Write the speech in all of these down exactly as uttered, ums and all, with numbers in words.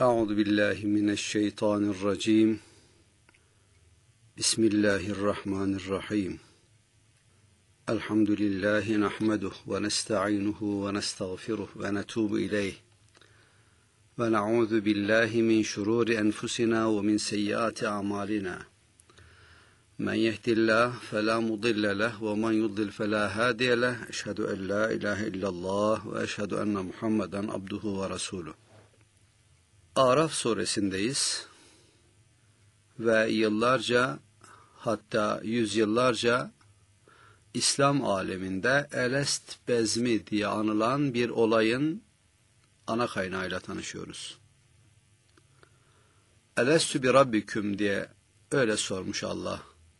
Euzu billahi mineşşeytanirracim. Bismillahirrahmanirrahim. Elhamdülillahi nahmeduhu ve nestainuhu ve nestağfiruhu ve netubu ileyh. Ve na'udzu billahi min şururi enfusina ve min seyyiati a'malina. Men yehdihillahu fela mudille lehu ve men yudlil fela hadiye lehu. Eşhedü en la ilahe illallah ve eşhedü enne Muhammeden abduhu ve resuluh. Araf suresindeyiz ve yıllarca, hatta yüzyıllarca İslam aleminde Elest bezmi diye anılan bir olayın ana kaynağıyla tanışıyoruz. Elestü bi rabbiküm diye öyle sormuş Allah.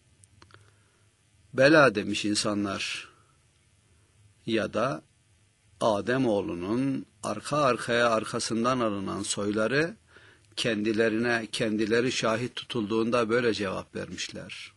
Bela demiş insanlar. Ya da Ademoğlunun arka arkaya arkasından alınan soyları kendilerine kendileri şahit tutulduğunda böyle cevap vermişler.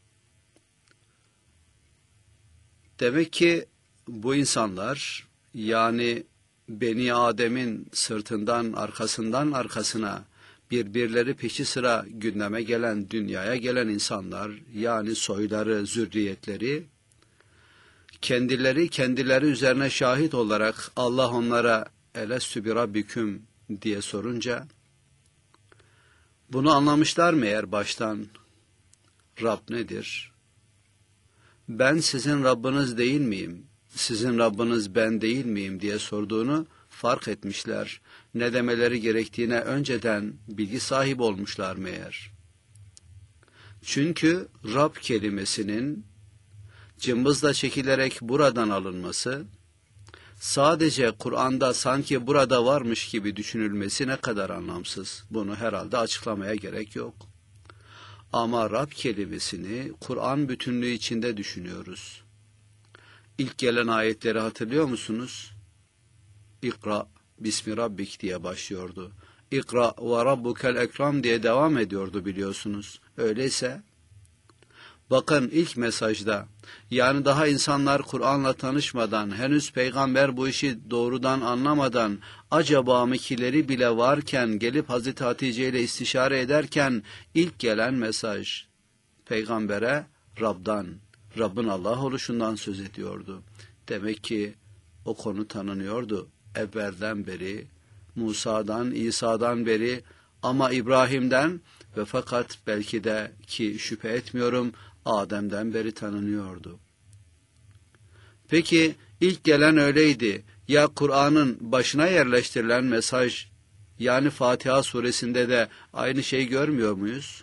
Demek ki bu insanlar, yani Beni Adem'in sırtından arkasından arkasına birbirleri peşi sıra gündeme gelen, dünyaya gelen insanlar, yani soyları, zürriyetleri, kendileri kendileri üzerine şahit olarak Allah onlara elestü bi rabbiküm diye sorunca, bunu anlamışlar mı eğer baştan? Rab nedir? Ben sizin Rabbiniz değil miyim? Sizin Rabbiniz ben değil miyim diye sorduğunu fark etmişler. Ne demeleri gerektiğine önceden bilgi sahibi olmuşlar meğer. Çünkü Rab kelimesinin cımbızla çekilerek buradan alınması, sadece Kur'an'da sanki burada varmış gibi düşünülmesi ne kadar anlamsız. Bunu herhalde açıklamaya gerek yok. Ama Rab kelimesini Kur'an bütünlüğü içinde düşünüyoruz. İlk gelen ayetleri hatırlıyor musunuz? İkra bismi rabbik diye başlıyordu. İkra ve rabbukel ekram diye devam ediyordu biliyorsunuz. Öyleyse bakın ilk mesajda, yani daha insanlar Kur'an'la tanışmadan, henüz peygamber bu işi doğrudan anlamadan, acaba mıkileri bile varken, gelip Hazreti Hatice ile istişare ederken ilk gelen mesaj peygambere Rab'dan, Rabbin Allah oluşundan söz ediyordu. Demek ki o konu tanınıyordu evvelden beri, Musa'dan, İsa'dan beri, ama İbrahim'den ve fakat belki de, ki şüphe etmiyorum, Adem'den beri tanınıyordu. Peki ilk gelen öyleydi. Ya Kur'an'ın başına yerleştirilen mesaj, yani Fatiha suresinde de aynı şeyi görmüyor muyuz?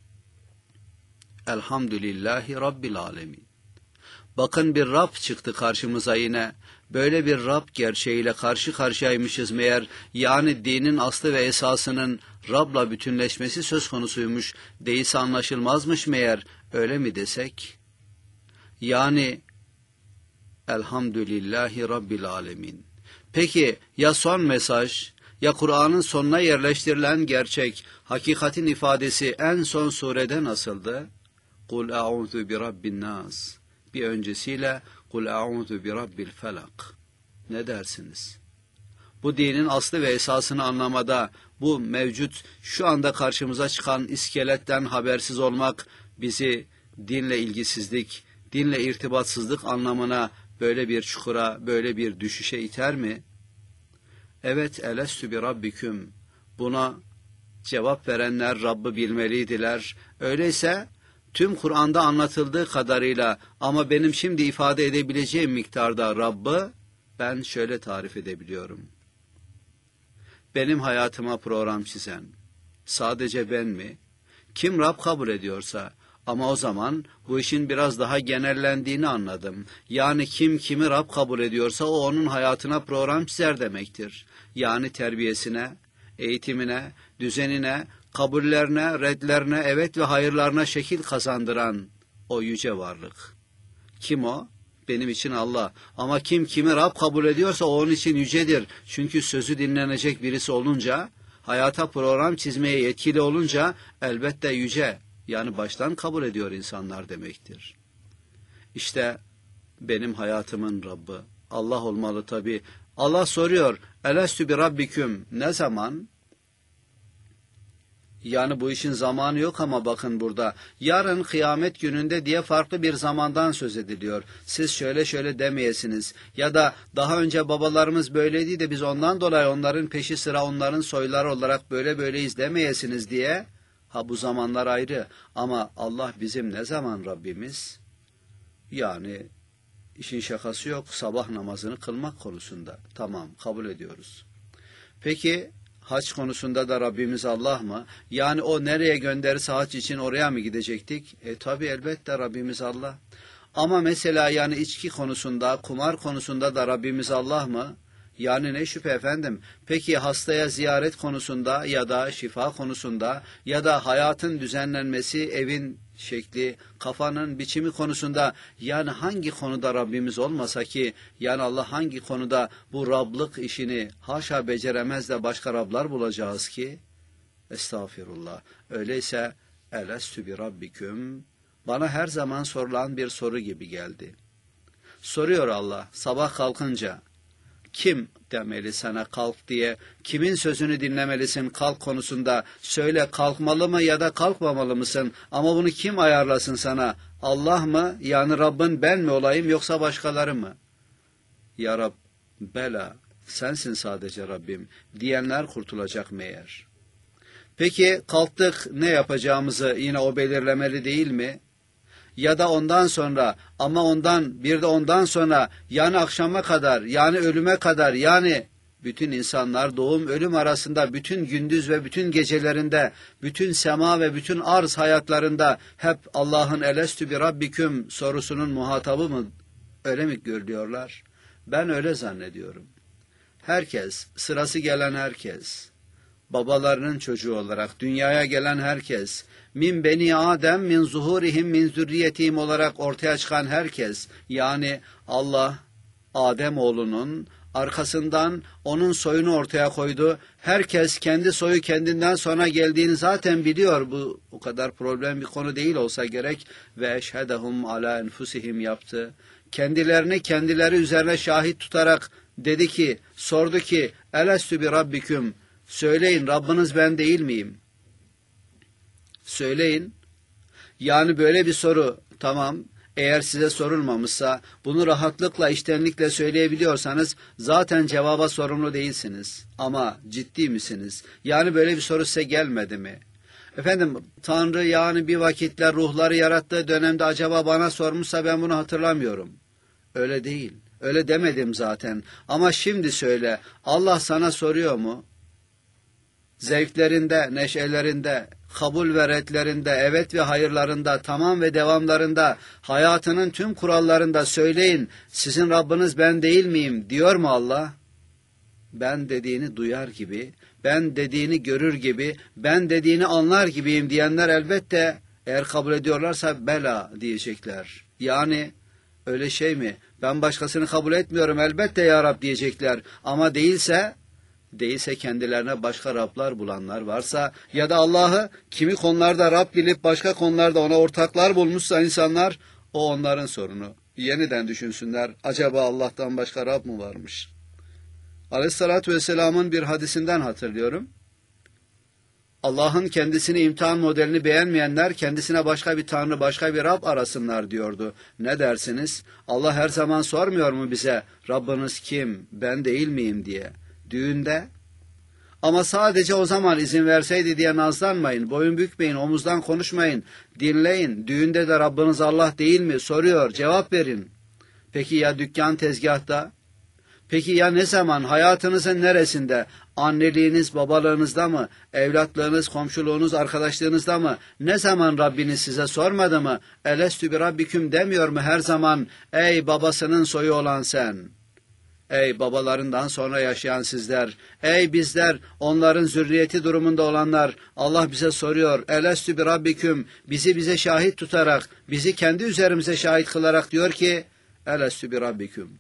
Elhamdülillahi Rabbil alemin. Bakın bir Rab çıktı karşımıza yine. Böyle bir Rab gerçeğiyle karşı karşıyaymışız meğer, yani dinin aslı ve esasının Rab'la bütünleşmesi söz konusuymuş, değilse anlaşılmazmış meğer, öyle mi desek? Yani Elhamdülillahi Rabbil alemin. Peki ya son mesaj, ya Kur'an'ın sonuna yerleştirilen gerçek, hakikatin ifadesi en son surede nasıldı? Kul a'udhu bi rabbin nas. Bir öncesiyle Kul a'udhu bi rabbil felak. Ne dersiniz? Bu dinin aslı ve esasını anlamada, bu mevcut şu anda karşımıza çıkan iskeletten habersiz olmak bizi dinle ilgisizlik, dinle irtibatsızlık anlamına, böyle bir çukura, böyle bir düşüşe iter mi? Evet, elestü bi rabbiküm. Buna cevap verenler Rabb'ı bilmeliydiler. Öyleyse tüm Kur'an'da anlatıldığı kadarıyla, ama benim şimdi ifade edebileceğim miktarda Rabb'ı ben şöyle tarif edebiliyorum. Benim hayatıma program çizen, sadece ben mi? Kim Rab kabul ediyorsa, ama o zaman bu işin biraz daha genellendiğini anladım. Yani kim kimi Rab kabul ediyorsa o onun hayatına program çizer demektir. Yani terbiyesine, eğitimine, düzenine, kabullerine, redlerine, evet ve hayırlarına şekil kazandıran o yüce varlık. Kim o? Benim için Allah. Ama kim kimi Rab kabul ediyorsa o onun için yücedir. Çünkü sözü dinlenecek birisi olunca, hayata program çizmeye yetkili olunca elbette yüce, yani baştan kabul ediyor insanlar demektir. İşte benim hayatımın Rabbi Allah olmalı tabi. Allah soruyor, elestü bi rabbiküm, ne zaman? Yani bu işin zamanı yok ama bakın burada. Yarın kıyamet gününde diye farklı bir zamandan söz ediliyor. Siz şöyle şöyle demeyesiniz. Ya da daha önce babalarımız böyleydi de biz ondan dolayı onların peşi sıra onların soyları olarak böyle böyleyiz demeyesiniz diye. Ha bu zamanlar ayrı ama Allah bizim ne zaman Rabbimiz? Yani işin şakası yok, sabah namazını kılmak konusunda. Tamam, kabul ediyoruz. Peki hac konusunda da Rabbimiz Allah mı? Yani o nereye gönderirse hac için oraya mı gidecektik? E tabi elbette Rabbimiz Allah. Ama mesela yani içki konusunda, kumar konusunda da Rabbimiz Allah mı? Yani ne şüphe efendim. Peki hastaya ziyaret konusunda ya da şifa konusunda ya da hayatın düzenlenmesi, evin şekli, kafanın biçimi konusunda yani hangi konuda Rabbimiz olmasa ki yani Allah hangi konuda bu Rablık işini haşa beceremez de başka Rablar bulacağız ki? Estağfirullah. Öyleyse elestü bi rabbiküm bana her zaman sorulan bir soru gibi geldi. Soruyor Allah sabah kalkınca. Kim demeli sana kalk diye, kimin sözünü dinlemelisin kalk konusunda, söyle kalkmalı mı ya da kalkmamalı mısın, ama bunu kim ayarlasın sana, Allah mı yani Rabbin ben mi olayım yoksa başkaları mı? Ya Rab, bela sensin sadece Rabbim diyenler kurtulacak meğer. Peki kalktık ne yapacağımızı yine o belirlemeli değil mi? Ya da ondan sonra ama ondan bir de ondan sonra yani akşama kadar yani ölüme kadar yani bütün insanlar doğum ölüm arasında bütün gündüz ve bütün gecelerinde bütün sema ve bütün arz hayatlarında hep Allah'ın elestü bi rabbiküm sorusunun muhatabı mı öyle mi görüyorlar? Ben öyle zannediyorum. Herkes sırası gelen herkes babalarının çocuğu olarak dünyaya gelen herkes, min beni Adem min zuhurihim min zürriyetihim olarak ortaya çıkan herkes, yani Allah Adem oğlunun arkasından onun soyunu ortaya koydu. Herkes kendi soyu kendinden sonra geldiğini zaten biliyor. Bu o kadar problem bir konu değil olsa gerek. Ve eşhedehum ala enfusihim yaptı. Kendilerini kendileri üzerine şahit tutarak dedi ki, sordu ki, elestü bi rabbiküm, söyleyin Rabbiniz ben değil miyim? Söyleyin. Yani böyle bir soru, tamam, eğer size sorulmamışsa, bunu rahatlıkla, içtenlikle söyleyebiliyorsanız zaten cevaba sorumlu değilsiniz. Ama ciddi misiniz? Yani böyle bir soru size gelmedi mi? Efendim, Tanrı yani bir vakitler ruhları yarattığı dönemde acaba bana sormuşsa ben bunu hatırlamıyorum. Öyle değil. Öyle demedim zaten. Ama şimdi söyle, Allah sana soruyor mu? Zevklerinde, neşelerinde, kabul ve redlerinde, evet ve hayırlarında, tamam ve devamlarında, hayatının tüm kurallarında söyleyin, sizin Rabbiniz ben değil miyim diyor mu Allah? Ben dediğini duyar gibi, ben dediğini görür gibi, ben dediğini anlar gibiyim diyenler elbette eğer kabul ediyorlarsa bela diyecekler. Yani öyle şey mi? Ben başkasını kabul etmiyorum elbette ya Rab diyecekler. Ama değilse, değilse kendilerine başka Rablar bulanlar varsa ya da Allah'ı kimi konularda Rab bilip başka konularda ona ortaklar bulmuşsa insanlar, o onların sorunu. Yeniden düşünsünler. Acaba Allah'tan başka Rab mı varmış? Aleyhissalatü vesselamın bir hadisinden hatırlıyorum. Allah'ın kendisini imtihan modelini beğenmeyenler kendisine başka bir tanrı, başka bir Rab arasınlar diyordu. Ne dersiniz? Allah her zaman sormuyor mu bize Rabbiniz kim, ben değil miyim diye? Düğünde. Ama sadece o zaman izin verseydi diye nazlanmayın, boyun bükmeyin, omuzdan konuşmayın, dinleyin. Düğünde de Rabbiniz Allah değil mi? Soruyor, cevap verin. Peki ya dükkan tezgahta? Peki ya ne zaman, hayatınızın neresinde, anneliğiniz, babalığınızda mı, evlatlığınız, komşuluğunuz, arkadaşlığınızda mı, ne zaman Rabbiniz size sormadı mı, elestü bi rabbiküm demiyor mu her zaman, ey babasının soyu olan sen, ey babalarından sonra yaşayan sizler, ey bizler, onların zürriyeti durumunda olanlar, Allah bize soruyor, elestü bi rabbiküm, bizi bize şahit tutarak, bizi kendi üzerimize şahit kılarak diyor ki, elestü bi rabbiküm.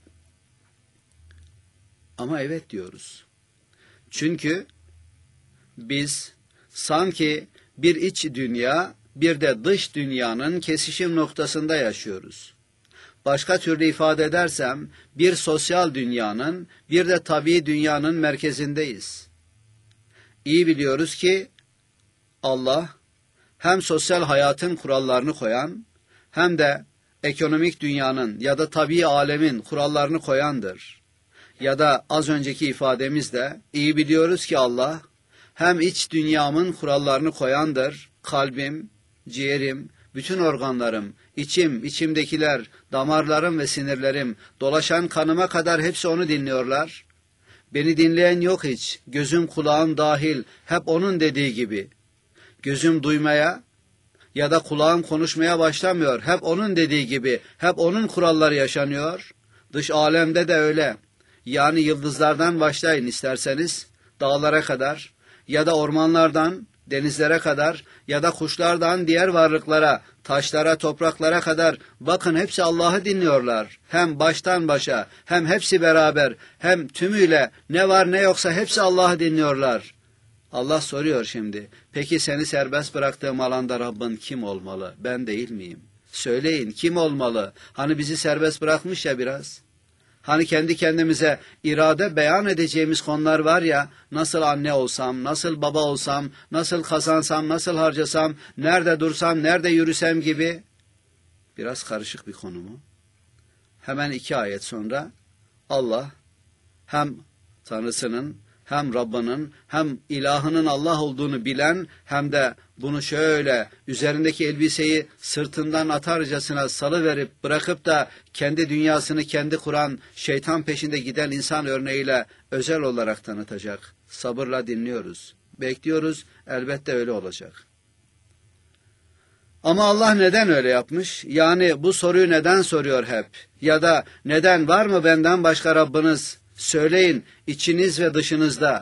Ama evet diyoruz. Çünkü biz sanki bir iç dünya, bir de dış dünyanın kesişim noktasında yaşıyoruz. Başka türlü ifade edersem, bir sosyal dünyanın, bir de tabii dünyanın merkezindeyiz. İyi biliyoruz ki, Allah hem sosyal hayatın kurallarını koyan hem de ekonomik dünyanın ya da tabii alemin kurallarını koyandır. Ya da az önceki ifademizde iyi biliyoruz ki Allah hem iç dünyamın kurallarını koyandır. Kalbim, ciğerim, bütün organlarım, içim, içimdekiler, damarlarım ve sinirlerim, dolaşan kanıma kadar hepsi onu dinliyorlar. Beni dinleyen yok hiç, gözüm kulağım dahil, hep onun dediği gibi. Gözüm duymaya ya da kulağım konuşmaya başlamıyor, hep onun dediği gibi, hep onun kuralları yaşanıyor. Dış alemde de öyle. Yani yıldızlardan başlayın isterseniz, dağlara kadar ya da ormanlardan, denizlere kadar ya da kuşlardan diğer varlıklara, taşlara, topraklara kadar bakın hepsi Allah'ı dinliyorlar. Hem baştan başa, hem hepsi beraber, hem tümüyle ne var ne yoksa hepsi Allah'ı dinliyorlar. Allah soruyor şimdi, peki seni serbest bıraktığım alanda Rabbin kim olmalı? Ben değil miyim? Söyleyin, kim olmalı? Hani bizi serbest bırakmış ya biraz. Hani kendi kendimize irade beyan edeceğimiz konular var ya, nasıl anne olsam, nasıl baba olsam, nasıl kazansam, nasıl harcasam, nerede dursam, nerede yürüsem gibi. Biraz karışık bir konu mu? Hemen iki ayet sonra Allah hem Tanrısının, hem Rabbinin, hem ilahının Allah olduğunu bilen, hem de bunu şöyle üzerindeki elbiseyi sırtından atarcasına salıverip bırakıp da kendi dünyasını kendi kuran, şeytan peşinde giden insan örneğiyle özel olarak tanıtacak. Sabırla dinliyoruz, bekliyoruz, elbette öyle olacak. Ama Allah neden öyle yapmış? Yani bu soruyu neden soruyor hep? Ya da neden var mı benden başka Rabbiniz? Söyleyin, içiniz ve dışınızda,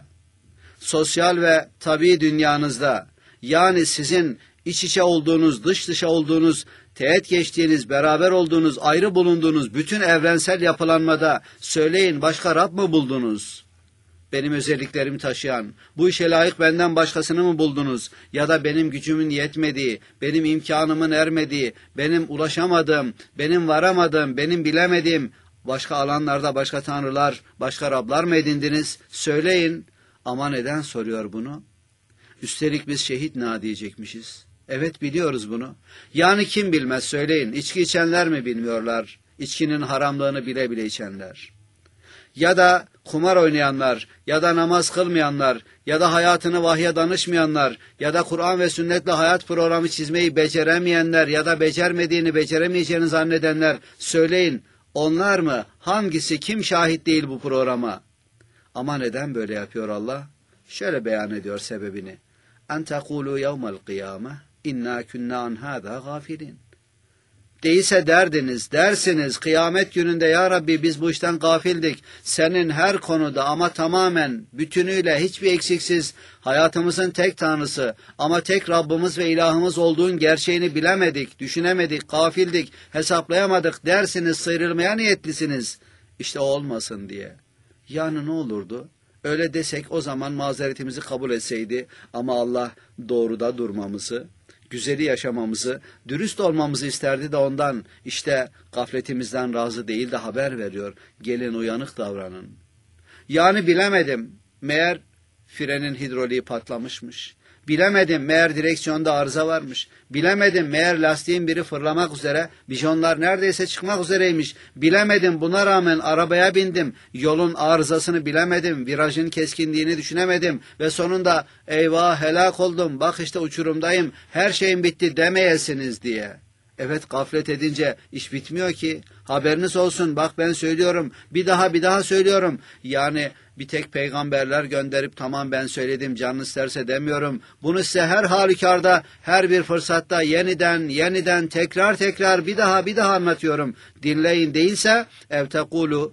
sosyal ve tabii dünyanızda, yani sizin iç içe olduğunuz, dış dışa olduğunuz, teğet geçtiğiniz, beraber olduğunuz, ayrı bulunduğunuz bütün evrensel yapılanmada söyleyin, başka Rab mı buldunuz? Benim özelliklerimi taşıyan, bu işe layık benden başkasını mı buldunuz? Ya da benim gücümün yetmediği, benim imkanımın ermediği, benim ulaşamadığım, benim varamadığım, benim bilemediğim, başka alanlarda başka tanrılar, başka Rablar mı edindiniz? Söyleyin. Ama neden soruyor bunu? Üstelik biz şehit na diyecekmişiz. Evet biliyoruz bunu. Yani kim bilmez söyleyin. İçki içenler mi bilmiyorlar? İçkinin haramlığını bile bile içenler. Ya da kumar oynayanlar, ya da namaz kılmayanlar, ya da hayatını vahye danışmayanlar, ya da Kur'an ve sünnetle hayat programı çizmeyi beceremeyenler, ya da becermediğini beceremeyeceğini zannedenler söyleyin. Onlar mı? Hangisi? Kim şahit değil bu programa? Ama neden böyle yapıyor Allah? Şöyle beyan ediyor sebebini. En tekulu yevmel kıyame inna kunna an hâzâ gâfilin. Değilse derdiniz, dersiniz kıyamet gününde ya Rabbi biz bu işten gafildik. Senin her konuda ama tamamen bütünüyle hiçbir eksiksiz hayatımızın tek tanrısı ama tek Rabbimiz ve ilahımız olduğun gerçeğini bilemedik, düşünemedik, gafildik, hesaplayamadık dersiniz, sıyrılmaya niyetlisiniz. İşte o olmasın diye. Yani ne olurdu? Öyle desek o zaman mazeretimizi kabul etseydi ama Allah doğruda durmamızı, güzeli yaşamamızı, dürüst olmamızı isterdi de ondan işte gafletimizden razı değil de haber veriyor. Gelin uyanık davranın. Yani bilemedim. Meğer frenin hidroliği patlamışmış. Bilemedim meğer direksiyonda arıza varmış. Bilemedim meğer lastiğin biri fırlamak üzere, bijonlar neredeyse çıkmak üzereymiş. Bilemedim buna rağmen arabaya bindim. Yolun arızasını bilemedim. Virajın keskinliğini düşünemedim. Ve sonunda eyvah helak oldum. Bak işte uçurumdayım. Her şeyim bitti demeyesiniz diye. Evet gaflet edince iş bitmiyor ki. Haberiniz olsun bak ben söylüyorum. Bir daha bir daha söylüyorum. Yani bir tek peygamberler gönderip tamam ben söyledim canınız isterse demiyorum. Bunu size her halükarda, her bir fırsatta yeniden, yeniden, tekrar tekrar bir daha bir daha anlatıyorum. Dinleyin değilse ev tekulu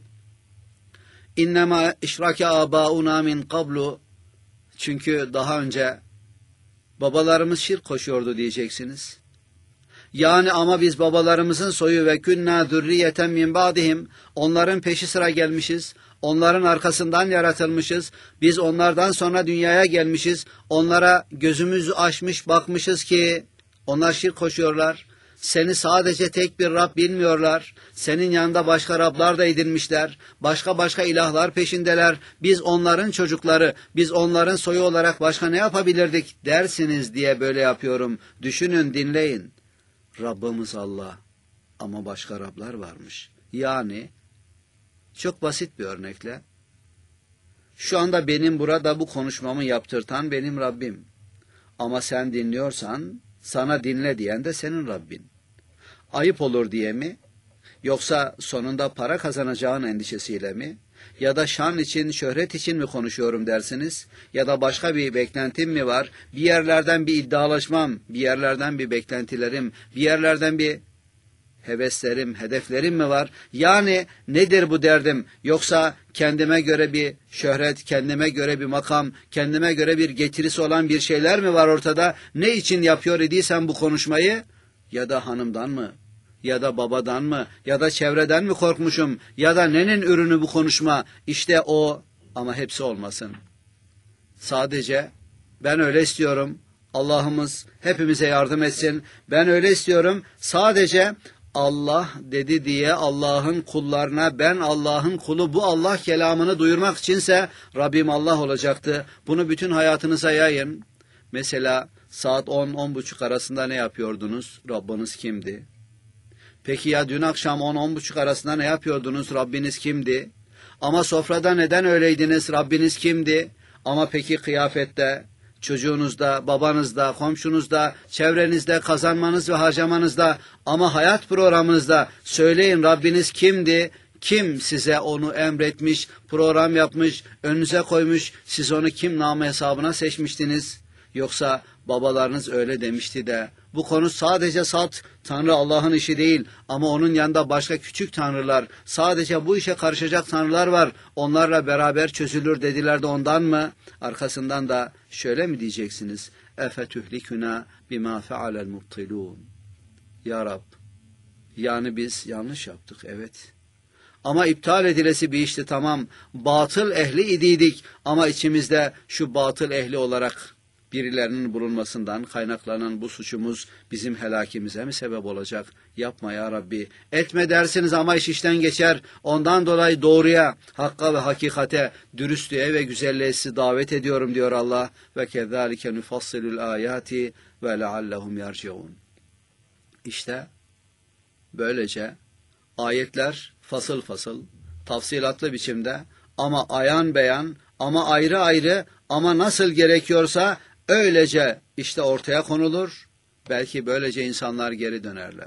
innema işrake abauna min qablu. Çünkü daha önce babalarımız şirk koşuyordu diyeceksiniz. Yani ama biz babalarımızın soyu ve künna zürriyeten min ba'dihim, onların peşi sıra gelmişiz, onların arkasından yaratılmışız, biz onlardan sonra dünyaya gelmişiz, onlara gözümüzü açmış bakmışız ki onlar şirk koşuyorlar. Seni sadece tek bir Rab bilmiyorlar. Senin yanında başka Rablar da edinmişler. Başka başka ilahlar peşindeler. Biz onların çocukları, biz onların soyu olarak başka ne yapabilirdik dersiniz diye böyle yapıyorum. Düşünün, dinleyin. Rabbimiz Allah ama başka Rablar varmış. Yani çok basit bir örnekle, şu anda benim burada bu konuşmamı yaptırtan benim Rabbim. Ama sen dinliyorsan, sana dinle diyen de senin Rabbin. Ayıp olur diye mi? Yoksa sonunda para kazanacağın endişesiyle mi? Ya da şan için, şöhret için mi konuşuyorum dersiniz? Ya da başka bir beklentim mi var? Bir yerlerden bir iddialaşmam, bir yerlerden bir beklentilerim, bir yerlerden bir heveslerim, hedeflerim mi var? Yani nedir bu derdim? Yoksa kendime göre bir şöhret, kendime göre bir makam, kendime göre bir getirisi olan bir şeyler mi var ortada? Ne için yapıyor idiysen bu konuşmayı? Ya da hanımdan mı? Ya da babadan mı? Ya da çevreden mi korkmuşum? Ya da nenin ürünü bu konuşma? İşte o, ama hepsi olmasın. Sadece ben öyle istiyorum. Allah'ımız hepimize yardım etsin. Ben öyle istiyorum. Sadece Allah dedi diye Allah'ın kullarına ben Allah'ın kulu, bu Allah kelamını duyurmak içinse Rabbim Allah olacaktı. Bunu bütün hayatınıza yayın. Mesela saat on on buçuk arasında ne yapıyordunuz? Rabbiniz kimdi? Peki ya dün akşam on on buçuk arasında ne yapıyordunuz? Rabbiniz kimdi? Ama sofrada neden öyleydiniz? Rabbiniz kimdi? Ama peki kıyafette, çocuğunuzda, babanızda, komşunuzda, çevrenizde, kazanmanız ve harcamanızda, ama hayat programınızda söyleyin, Rabbiniz kimdi? Kim size onu emretmiş, program yapmış, önünüze koymuş, siz onu kim namı hesabına seçmiştiniz? Yoksa babalarınız öyle demişti de, bu konu sadece salt Tanrı Allah'ın işi değil, ama onun yanında başka küçük tanrılar, sadece bu işe karışacak tanrılar var, onlarla beraber çözülür dediler de ondan mı? Arkasından da şöyle mi diyeceksiniz? اَفَتُهْلِكُنَا بِمَا فَعَلَ الْمُبْطِلُونَ. Ya Rab, yani biz yanlış yaptık, evet. Ama iptal edilesi bir işti, tamam. Batıl ehli idiydik, ama içimizde şu batıl ehli olarak birilerinin bulunmasından kaynaklanan bu suçumuz bizim helakimize mi sebep olacak? Yapma ya Rabbi. Etme dersiniz ama iş işten geçer. Ondan dolayı doğruya, hakka ve hakikate, dürüstlüğe ve güzelliğe sizi davet ediyorum diyor Allah. Ve kezalike nufassilul ayati ve leallehum yerciun. İşte böylece ayetler fasıl fasıl, tafsilatlı biçimde, ama ayan beyan, ama ayrı ayrı, ama nasıl gerekiyorsa öylece işte ortaya konulur. Belki böylece insanlar geri dönerler.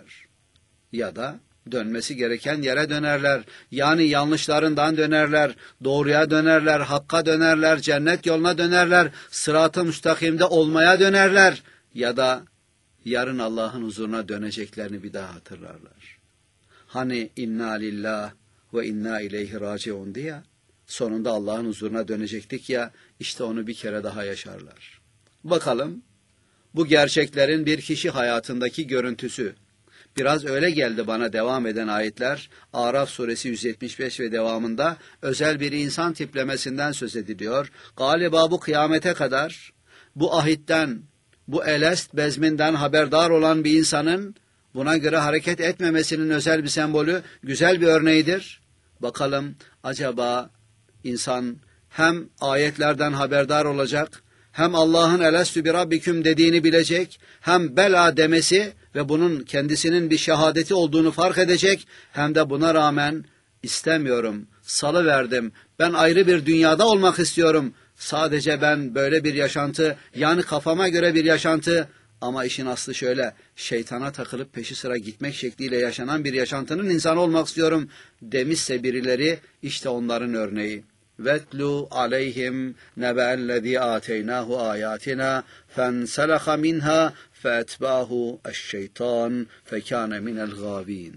Ya da dönmesi gereken yere dönerler. Yani yanlışlarından dönerler, doğruya dönerler, hakka dönerler, cennet yoluna dönerler, sırat-ı müstakimde olmaya dönerler. Ya da yarın Allah'ın huzuruna döneceklerini bir daha hatırlarlar. Hani inna lillah ve inna ileyhi raciun diye sonunda Allah'ın huzuruna dönecektik ya, işte onu bir kere daha yaşarlar. Bakalım bu gerçeklerin bir kişi hayatındaki görüntüsü. Biraz öyle geldi bana devam eden ayetler. Araf suresi yüz yetmiş beş ve devamında özel bir insan tiplemesinden söz ediliyor. Galiba bu kıyamete kadar bu ahitten, bu elest bezminden haberdar olan bir insanın buna göre hareket etmemesinin özel bir sembolü, güzel bir örneğidir. Bakalım acaba insan hem ayetlerden haberdar olacak, hem Allah'ın elestü bi rabbiküm dediğini bilecek, hem bela demesi ve bunun kendisinin bir şehadeti olduğunu fark edecek, hem de buna rağmen istemiyorum, salıverdim, ben ayrı bir dünyada olmak istiyorum, sadece ben böyle bir yaşantı, yani kafama göre bir yaşantı, ama işin aslı şöyle, şeytana takılıp peşi sıra gitmek şekliyle yaşanan bir yaşantının insanı olmak istiyorum demişse birileri, işte onların örneği. وَاتْلُوا عَلَيْهِمْ نَبَأَ الَّذ۪ي آتَيْنَاهُ آيَاتِنَا فَانْسَلَخَ مِنْهَا فَأَتْبَعَهُ الشَّيْطَانُ فَكَانَ مِنَ الْغَاوِينَ.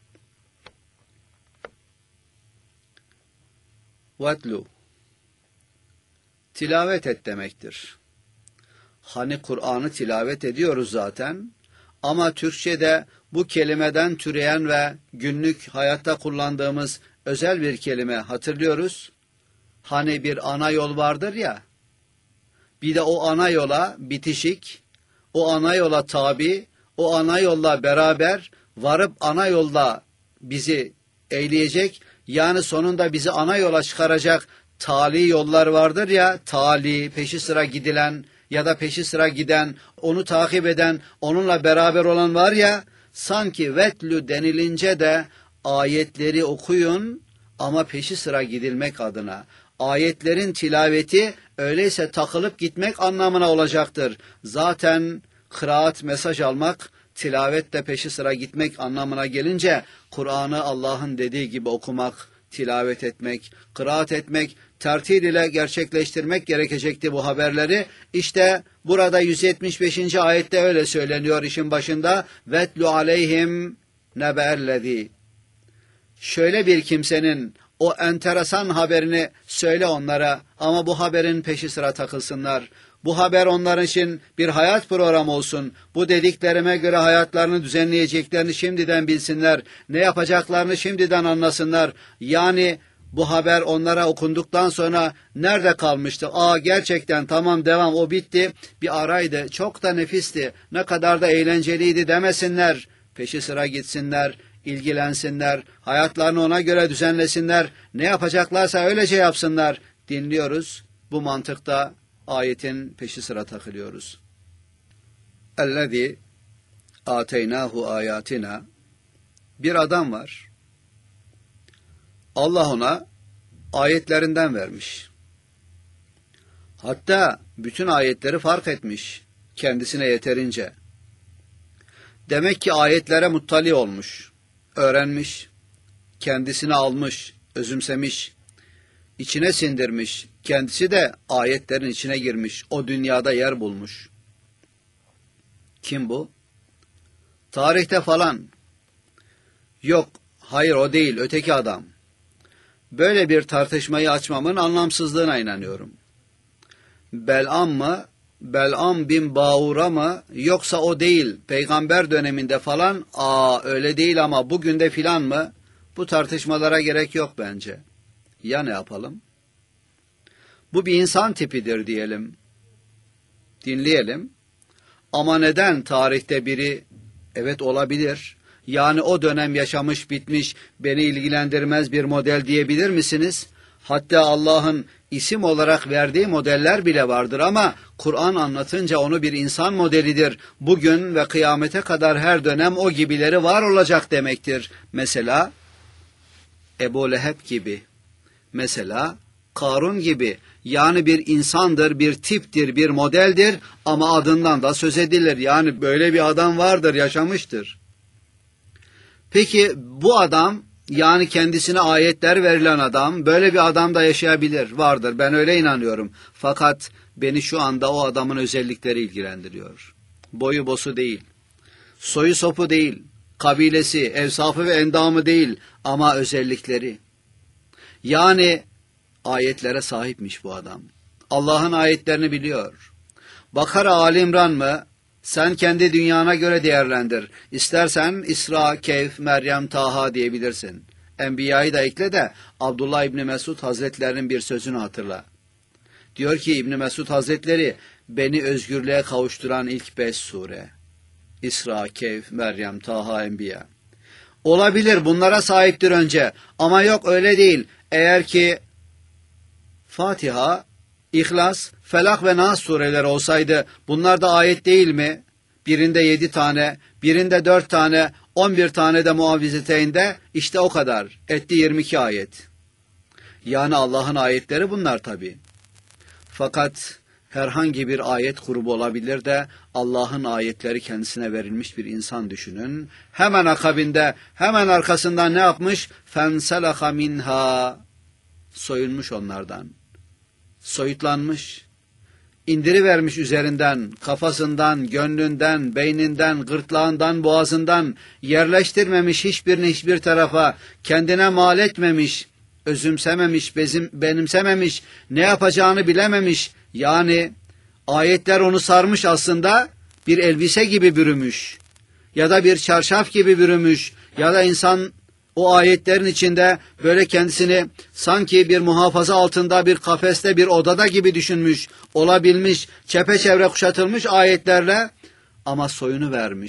وَاتْلُوا tilavet et demektir. Hani Kur'an'ı tilavet ediyoruz zaten, ama Türkçe'de bu kelimeden türeyen ve günlük hayatta kullandığımız özel bir kelime hatırlıyoruz. Hani bir ana yol vardır ya, bir de o ana yola bitişik, o ana yola tabi, o ana yolla beraber varıp ana yolda bizi eyleyecek, yani sonunda bizi ana yola çıkaracak tali yollar vardır ya, tali, peşi sıra gidilen ya da peşi sıra giden, onu takip eden, onunla beraber olan var ya, sanki vetlü denilince de ayetleri okuyun ama peşi sıra gidilmek adına. Ayetlerin tilaveti öyleyse takılıp gitmek anlamına olacaktır. Zaten kıraat, mesaj almak, tilavet de peşi sıra gitmek anlamına gelince Kur'an'ı Allah'ın dediği gibi okumak, tilavet etmek, kıraat etmek, tertil ile gerçekleştirmek gerekecekti bu haberleri. İşte burada yüz yetmiş beşinci ayette öyle söyleniyor işin başında. Vetlu aleyhim nebe'ellezî. Şöyle bir kimsenin o enteresan haberini söyle onlara ama bu haberin peşi sıra takılsınlar. Bu haber onlar için bir hayat programı olsun. Bu dediklerime göre hayatlarını düzenleyeceklerini şimdiden bilsinler. Ne yapacaklarını şimdiden anlasınlar. Yani bu haber onlara okunduktan sonra nerede kalmıştı? Aa, gerçekten tamam, devam, o bitti. Bir araydı, çok da nefisti, ne kadar da eğlenceliydi demesinler. Peşi sıra gitsinler, ilgilensinler, hayatlarını ona göre düzenlesinler. Ne yapacaklarsa öylece yapsınlar. Dinliyoruz. Bu mantıkta ayetin peşi sıra takılıyoruz. اَلَّذ۪ي آتَيْنَاهُ آيَاتِنَا. Bir adam var. Allah ona ayetlerinden vermiş. Hatta bütün ayetleri fark etmiş kendisine yeterince. Demek ki ayetlere muttali olmuş, öğrenmiş, kendisine almış, özümsemiş, içine sindirmiş, kendisi de ayetlerin içine girmiş, o dünyada yer bulmuş. Kim bu? Tarihte falan. Yok, hayır o değil, öteki adam. Böyle bir tartışmayı açmamın anlamsızlığına inanıyorum. Bel'am mı, Bel'am bin Bağur'a mı, yoksa o değil, peygamber döneminde falan, aa öyle değil ama bugün de filan mı? Bu tartışmalara gerek yok bence. Ya ne yapalım? Bu bir insan tipidir diyelim. Dinleyelim. Ama neden tarihte biri, evet olabilir, yani o dönem yaşamış bitmiş, beni ilgilendirmez bir model diyebilir misiniz? Hatta Allah'ın isim olarak verdiği modeller bile vardır ama Kur'an anlatınca onu bir insan modelidir. Bugün ve kıyamete kadar her dönem o gibileri var olacak demektir. Mesela Ebu Leheb gibi, mesela Karun gibi, yani bir insandır, bir tiptir, bir modeldir ama adından da söz edilir. Yani böyle bir adam vardır, yaşamıştır. Peki bu adam, yani kendisine ayetler verilen adam, böyle bir adam da yaşayabilir, vardır. Ben öyle inanıyorum. Fakat beni şu anda o adamın özellikleri ilgilendiriyor. Boyu bosu değil, soyu sopu değil, kabilesi, evsafı ve endamı değil ama özellikleri. Yani ayetlere sahipmiş bu adam. Allah'ın ayetlerini biliyor. Bakara, Ali İmran mı? Sen kendi dünyana göre değerlendir. İstersen İsra, Kehf, Meryem, Taha diyebilirsin. Enbiya'yı da ekle de Abdullah İbni Mesud Hazretlerinin bir sözünü hatırla. Diyor ki İbni Mesud Hazretleri, beni özgürlüğe kavuşturan ilk beş sure. İsra, Kehf, Meryem, Taha, Enbiya. Olabilir, bunlara sahiptir önce. Ama yok, öyle değil. Eğer ki Fatiha, İhlas, Felak ve Nas sureleri olsaydı bunlar da ayet değil mi? Birinde yedi tane, birinde dört tane, on bir tane de Muavvizeteyinde, işte o kadar. Etti yirmi iki ayet. Yani Allah'ın ayetleri bunlar tabi. Fakat herhangi bir ayet grubu olabilir de Allah'ın ayetleri kendisine verilmiş bir insan düşünün. Hemen akabinde, hemen arkasından ne yapmış? فَنْسَلَخَ مِنْهَا. Soyunmuş onlardan. Soyutlanmış, indirivermiş üzerinden, kafasından, gönlünden, beyninden, gırtlağından, boğazından, yerleştirmemiş hiçbirini hiçbir tarafa, kendine mal etmemiş, özümsememiş, bezim, benimsememiş, ne yapacağını bilememiş. Yani ayetler onu sarmış, aslında bir elbise gibi bürümüş ya da bir çarşaf gibi bürümüş ya da insan o ayetlerin içinde böyle kendisini sanki bir muhafaza altında, bir kafeste, bir odada gibi düşünmüş, olabilmiş, çepeçevre kuşatılmış ayetlerle ama soyunu vermiş.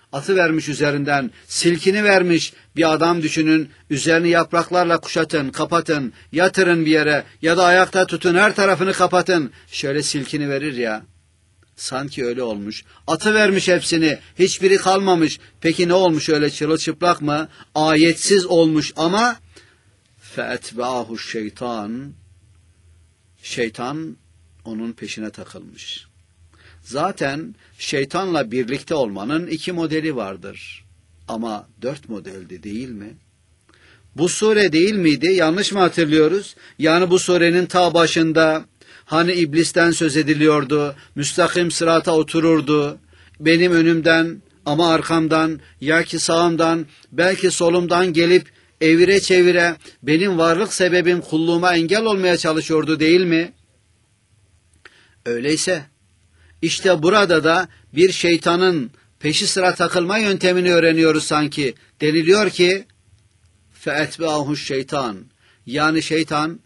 Atı vermiş üzerinden, silkini vermiş bir adam düşünün, üzerini yapraklarla kuşatın, kapatın, yatırın bir yere ya da ayakta tutun, her tarafını kapatın. Şöyle silkini verir ya, sanki öyle olmuş. Atı vermiş hepsini, hiçbiri kalmamış. Peki ne olmuş, öyle çırılçıplak mı? Ayetsiz olmuş ama فَاَتْبَعَهُ şeytan, şeytan onun peşine takılmış. Zaten şeytanla birlikte olmanın iki modeli vardır. Ama dört modeldi değil mi? Bu sure değil miydi? Yanlış mı hatırlıyoruz? Yani bu surenin ta başında hani iblisten söz ediliyordu, müstakim sırata otururdu, benim önümden ama arkamdan, ya ki sağımdan, belki solumdan gelip evire çevire benim varlık sebebim kulluğuma engel olmaya çalışıyordu değil mi? Öyleyse işte burada da bir şeytanın peşi sıra takılma yöntemini öğreniyoruz sanki. Deniliyor ki فَاَتْبَعَهُ şeytan, yani şeytan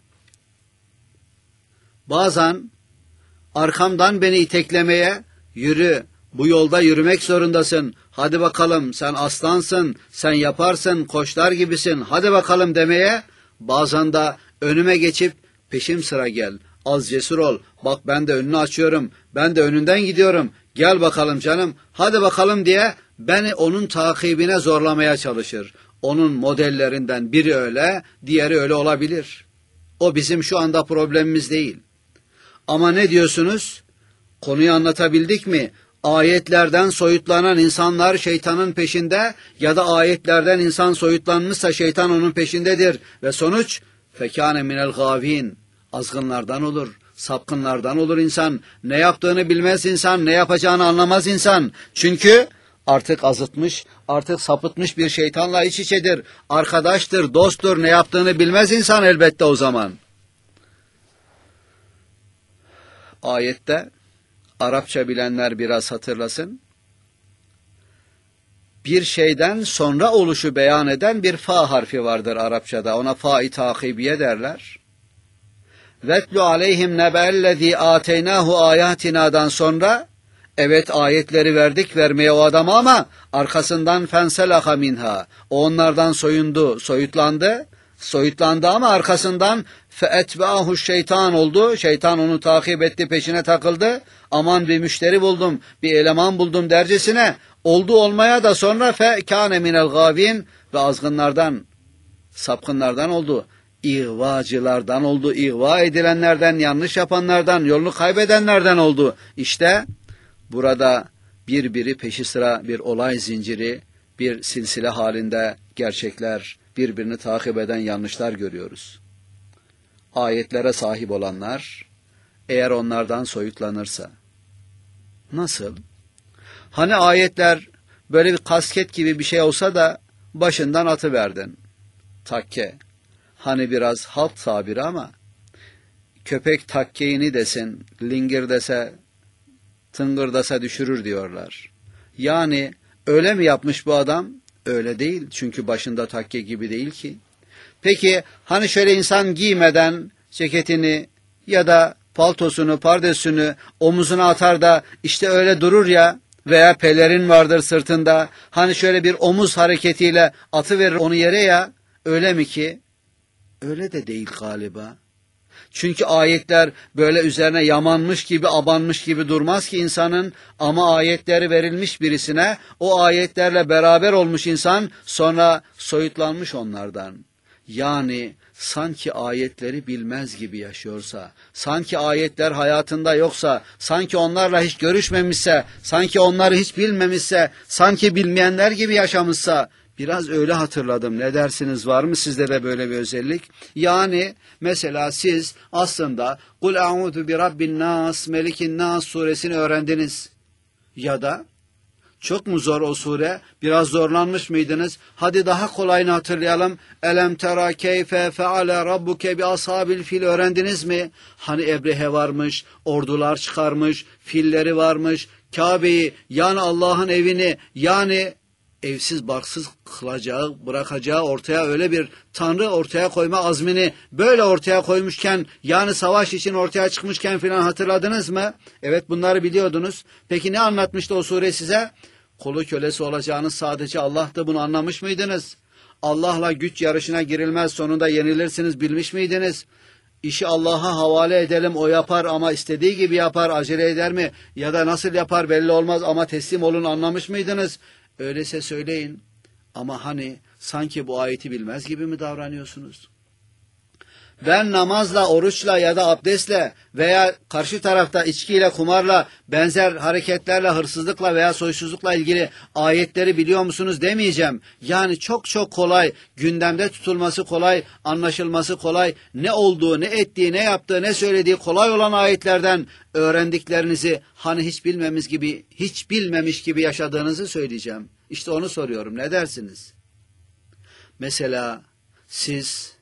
bazen arkamdan beni iteklemeye, yürü, bu yolda yürümek zorundasın, hadi bakalım sen aslansın, sen yaparsın, koçlar gibisin, hadi bakalım demeye, bazen de önüme geçip peşim sıra gel, az cesur ol, bak ben de önünü açıyorum, ben de önünden gidiyorum, gel bakalım canım, hadi bakalım diye beni onun takibine zorlamaya çalışır. Onun modellerinden biri öyle, diğeri öyle olabilir. O bizim şu anda problemimiz değil. Ama ne diyorsunuz? Konuyu anlatabildik mi? Ayetlerden soyutlanan insanlar şeytanın peşinde ya da ayetlerden insan soyutlanmışsa şeytan onun peşindedir. Ve sonuç fekâne minel gâvîn, azgınlardan olur, sapkınlardan olur insan. Ne yaptığını bilmez insan, ne yapacağını anlamaz insan. Çünkü artık azıtmış, artık sapıtmış bir şeytanla iç içedir. Arkadaştır, dosttur, ne yaptığını bilmez insan elbette o zaman. Ayette Arapça bilenler biraz hatırlasın. Bir şeyden sonra oluşu beyan eden bir fa harfi vardır Arapçada. Ona fa-i takibiye derler. Vetlu aleyhim nebellezî âteynâhu âyâtinâ'dan sonra evet ayetleri verdik vermeye o adama ama arkasından fenselaha minha. O onlardan soyundu, soyutlandı. Soyutlandı ama arkasından feetbâhu şeytan oldu. Şeytan onu takip etti, peşine takıldı. Aman bir müşteri buldum, bir eleman buldum dercesine. Oldu olmaya da sonra fekâne minel gâvîn ve azgınlardan, sapkınlardan oldu. İğvacılardan oldu, ihva edilenlerden, yanlış yapanlardan, yolunu kaybedenlerden oldu. İşte burada birbiri peşi sıra bir olay zinciri, bir silsile halinde gerçekler, birbirini takip eden yanlışlar görüyoruz. Ayetlere sahip olanlar, eğer onlardan soyutlanırsa, nasıl? Hani ayetler böyle bir kasket gibi bir şey olsa da başından atıverdin. Takke. Hani biraz halk tabiri ama köpek takkeğini desin, lingir dese, tıngır dese düşürür diyorlar. Yani öyle mi yapmış bu adam? Öyle değil. Çünkü başında takke gibi değil ki. Peki hani şöyle insan giymeden ceketini ya da paltosunu, pardesünü omuzuna atar da işte öyle durur ya, veya pelerin vardır sırtında. Hani şöyle bir omuz hareketiyle atıverir onu yere ya, öyle mi ki? Öyle de değil galiba. Çünkü ayetler böyle üzerine yamanmış gibi, abanmış gibi durmaz ki insanın, ama ayetleri verilmiş birisine, o ayetlerle beraber olmuş insan, sonra soyutlanmış onlardan. Yani sanki ayetleri bilmez gibi yaşıyorsa, sanki ayetler hayatında yoksa, sanki onlarla hiç görüşmemişse, sanki onları hiç bilmemişse, sanki bilmeyenler gibi yaşamışsa, biraz öyle hatırladım. Ne dersiniz, var mı sizde de böyle bir özellik? Yani mesela siz aslında Kul a'udhu bi rabbin nas, melikin nas suresini öğrendiniz. Ya da çok mu zor o sure? Biraz zorlanmış mıydınız? Hadi daha kolayını hatırlayalım. Elem tera keyfe feale rabbuke bi ashabil fil öğrendiniz mi? Hani Ebrehe varmış, ordular çıkarmış, filleri varmış, Kabe'yi, yani Allah'ın evini, yani evsiz barksız kılacağı, bırakacağı ortaya öyle bir tanrı ortaya koyma azmini böyle ortaya koymuşken, yani savaş için ortaya çıkmışken filan hatırladınız mı? Evet, bunları biliyordunuz. Peki ne anlatmıştı o sure size? Kulu kölesi olacağınız sadece Allah'tı, bunu anlamış mıydınız? Allah'la güç yarışına girilmez, sonunda yenilirsiniz bilmiş miydiniz? İşi Allah'a havale edelim, o yapar ama istediği gibi yapar, acele eder mi? Ya da nasıl yapar belli olmaz ama teslim olun, anlamış mıydınız? Öyleyse söyleyin. Ama hani sanki bu ayeti bilmez gibi mi davranıyorsunuz? Ben namazla, oruçla ya da abdestle veya karşı tarafta içkiyle, kumarla, benzer hareketlerle, hırsızlıkla veya soysuzlukla ilgili ayetleri biliyor musunuz demeyeceğim. Yani çok çok kolay, gündemde tutulması kolay, anlaşılması kolay, ne olduğu, ne ettiği, ne yaptığı, ne söylediği kolay olan ayetlerden öğrendiklerinizi hani hiç bilmemiz gibi, hiç bilmemiş gibi yaşadığınızı söyleyeceğim. İşte onu soruyorum, ne dersiniz? Mesela siz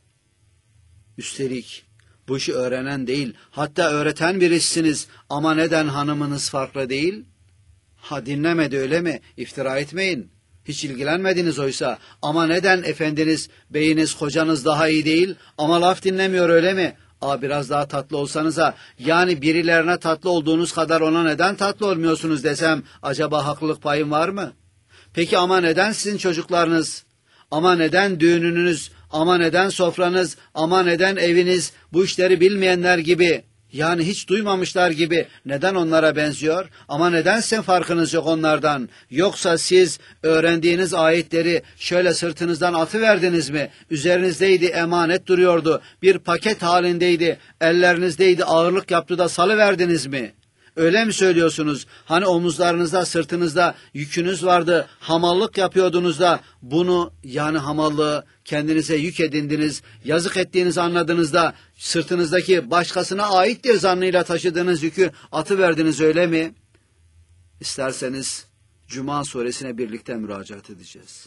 üstelik bu işi öğrenen değil, hatta öğreten birisiniz ama neden hanımınız farklı değil? Ha dinlemedi öyle mi? İftira etmeyin. Hiç ilgilenmediniz oysa. Ama neden efendiniz, beyiniz, kocanız daha iyi değil ama laf dinlemiyor öyle mi? Aa biraz daha tatlı olsanıza, yani birilerine tatlı olduğunuz kadar ona neden tatlı olmuyorsunuz desem acaba haklılık payım var mı? Peki ama neden sizin çocuklarınız, ama neden düğününüz, ama neden sofranız, ama neden eviniz bu işleri bilmeyenler gibi, yani hiç duymamışlar gibi neden onlara benziyor? Ama neden sizin farkınız yok onlardan? Yoksa siz öğrendiğiniz ayetleri şöyle sırtınızdan atıverdiniz mi? Üzerinizdeydi, emanet duruyordu, bir paket halindeydi, ellerinizdeydi, ağırlık yaptı da salıverdiniz mi? Öyle mi söylüyorsunuz? Hani omuzlarınızda, sırtınızda yükünüz vardı, hamallık yapıyordunuz da bunu, yani hamallığı kendinize yük edindiniz, yazık ettiğinizi anladığınızda sırtınızdaki başkasına aittir zannıyla taşıdığınız yükü atıverdiniz öyle mi? İsterseniz Cuma suresine birlikte müracaat edeceğiz.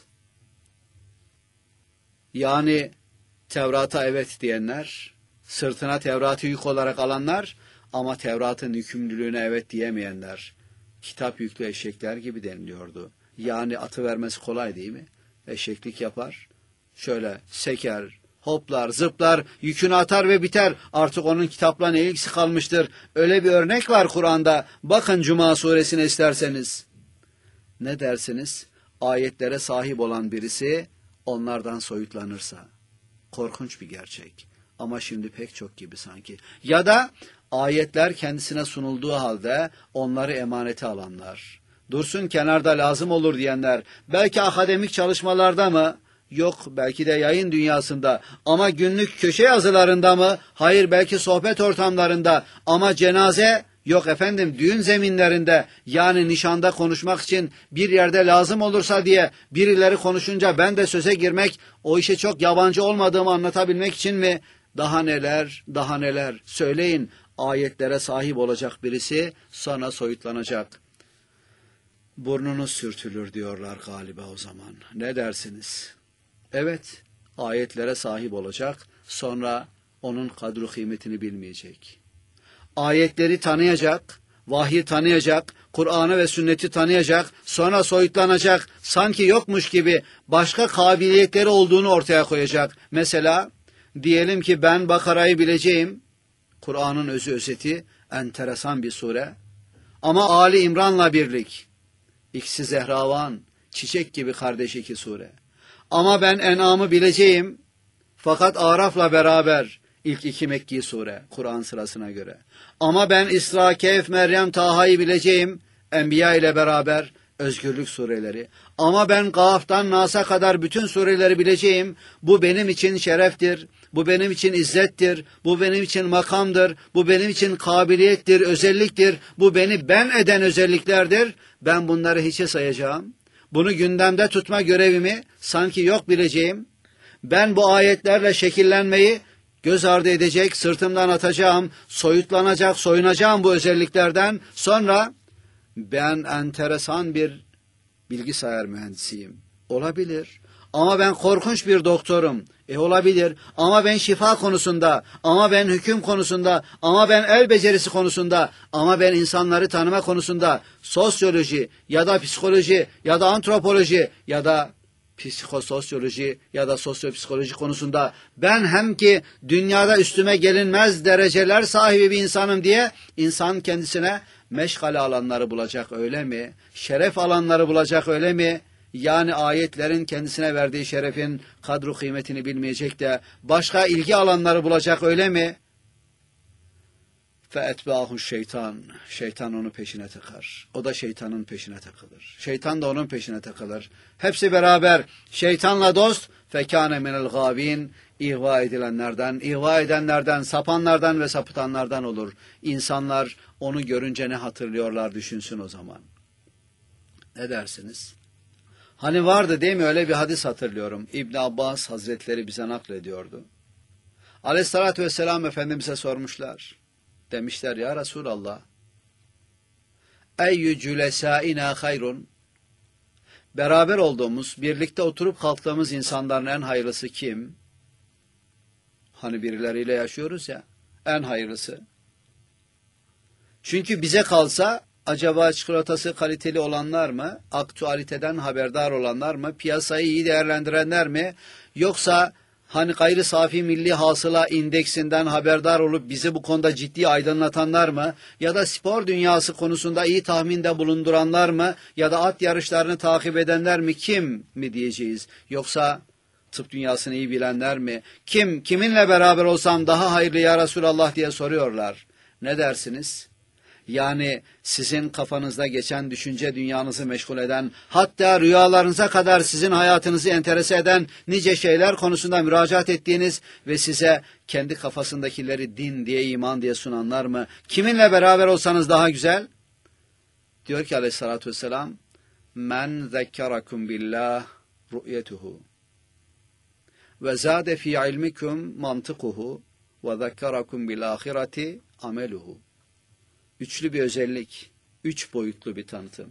Yani Tevrat'a evet diyenler, sırtına Tevrat'ı yük olarak alanlar, ama Tevrat'ın yükümlülüğüne evet diyemeyenler, kitap yüklü eşekler gibi deniliyordu. Yani atı vermesi kolay değil mi? Eşeklik yapar, şöyle seker, hoplar, zıplar, yükünü atar ve biter. Artık onun kitapla ne ilgisi kalmıştır? Öyle bir örnek var Kur'an'da. Bakın Cuma suresine isterseniz. Ne dersiniz? Ayetlere sahip olan birisi onlardan soyutlanırsa. Korkunç bir gerçek. Ama şimdi pek çok gibi sanki. Ya da ayetler kendisine sunulduğu halde onları emanete alanlar. Dursun kenarda lazım olur diyenler. Belki akademik çalışmalarda mı? Yok, belki de yayın dünyasında. Ama günlük köşe yazılarında mı? Hayır, belki sohbet ortamlarında. Ama cenaze? Yok efendim, düğün zeminlerinde, yani nişanda konuşmak için bir yerde lazım olursa diye birileri konuşunca ben de söze girmek, o işe çok yabancı olmadığımı anlatabilmek için mi? Daha neler, daha neler. Söyleyin, ayetlere sahip olacak birisi sana soyutlanacak. Burnunuz sürtülür diyorlar galiba o zaman. Ne dersiniz? Evet, ayetlere sahip olacak, sonra onun kadru kıymetini bilmeyecek. Ayetleri tanıyacak, vahyi tanıyacak, Kur'an'ı ve sünneti tanıyacak, sonra soyutlanacak, sanki yokmuş gibi başka kabiliyetleri olduğunu ortaya koyacak. Mesela diyelim ki ben Bakara'yı bileceğim, Kur'an'ın özü özeti, enteresan bir sure. Ama Ali İmran'la birlik, İkisi Zehravan, çiçek gibi kardeş iki sure. Ama ben En'am'ı bileceğim, fakat Araf'la beraber ilk iki Mekki sure, Kur'an sırasına göre. Ama ben İsra, Kehf, Meryem, Taha'yı bileceğim, Enbiya ile beraber özgürlük sureleri. Ama ben Gaf'tan Nas'a kadar bütün sureleri bileceğim, bu benim için şereftir, bu benim için izzettir, bu benim için makamdır, bu benim için kabiliyettir, özelliktir, bu beni ben eden özelliklerdir. Ben bunları hiçe sayacağım. Bunu gündemde tutma görevimi sanki yok bileceğim. Ben bu ayetlerle şekillenmeyi göz ardı edecek, sırtımdan atacağım, soyutlanacak, soyunacağım bu özelliklerden. Sonra ben enteresan bir bilgisayar mühendisiyim. Olabilir. Ama ben korkunç bir doktorum. E olabilir. Ama ben şifa konusunda, ama ben hüküm konusunda, ama ben el becerisi konusunda, ama ben insanları tanıma konusunda, sosyoloji ya da psikoloji ya da antropoloji ya da psikososyoloji ya da sosyopsikoloji konusunda ben hem ki dünyada üstüme gelinmez dereceler sahibi bir insanım diye insan kendisine meşgale alanları bulacak öyle mi? Şeref alanları bulacak öyle mi? Yani ayetlerin kendisine verdiği şerefin kadru kıymetini bilmeyecek de başka ilgi alanları bulacak öyle mi? فَاَتْبَاهُ şeytan. Şeytan onu peşine takar. O da şeytanın peşine takılır. Şeytan da onun peşine takılır. Hepsi beraber şeytanla dost. فَكَانَ مِنَ الْغَابِينَ İhva edilenlerden, ihva edenlerden, sapanlardan ve sapıtanlardan olur. İnsanlar onu görünce ne hatırlıyorlar düşünsün o zaman. Ne dersiniz? Hani vardı değil mi, öyle bir hadis hatırlıyorum. İbn Abbas Hazretleri bize naklediyordu. Aleyhissalatü vesselam Efendimiz'e sormuşlar. Demişler ya Resulallah, eyyü cülesâina hayrun, beraber olduğumuz, birlikte oturup kalktığımız insanların en hayırlısı kim? Hani birileriyle yaşıyoruz ya, en hayırlısı. Çünkü bize kalsa acaba çikolatası kaliteli olanlar mı, aktüaliteden haberdar olanlar mı, piyasayı iyi değerlendirenler mi, yoksa hani gayri safi milli hasıla indeksinden haberdar olup bizi bu konuda ciddi aydınlatanlar mı? Ya da spor dünyası konusunda iyi tahminde bulunduranlar mı? Ya da at yarışlarını takip edenler mi? Kim mi diyeceğiz? Yoksa tıp dünyasını iyi bilenler mi? Kim, kiminle beraber olsam daha hayırlı ya Resulallah diye soruyorlar. Ne dersiniz? Yani sizin kafanızda geçen düşünce dünyanızı meşgul eden, hatta rüyalarınıza kadar sizin hayatınızı enterese eden nice şeyler konusunda müracaat ettiğiniz ve size kendi kafasındakileri din diye, iman diye sunanlar mı? Kiminle beraber olsanız daha güzel? Diyor ki aleyhissalatü vesselam, men zekkerakum billah ru'yetuhu ve zade fi ilmikum mantıkuhu ve zekkerakum bil ahireti ameluhu. Üçlü bir özellik, üç boyutlu bir tanıtım.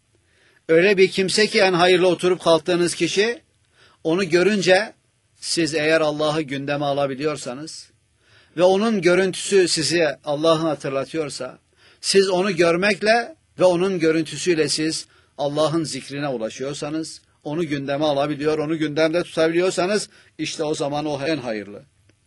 Öyle bir kimse ki en hayırlı oturup kalktığınız kişi, onu görünce siz eğer Allah'ı gündeme alabiliyorsanız ve onun görüntüsü size Allah'ı hatırlatıyorsa, siz onu görmekle ve onun görüntüsüyle siz Allah'ın zikrine ulaşıyorsanız, onu gündeme alabiliyor, onu gündemde tutabiliyorsanız, işte o zaman o en hayırlı.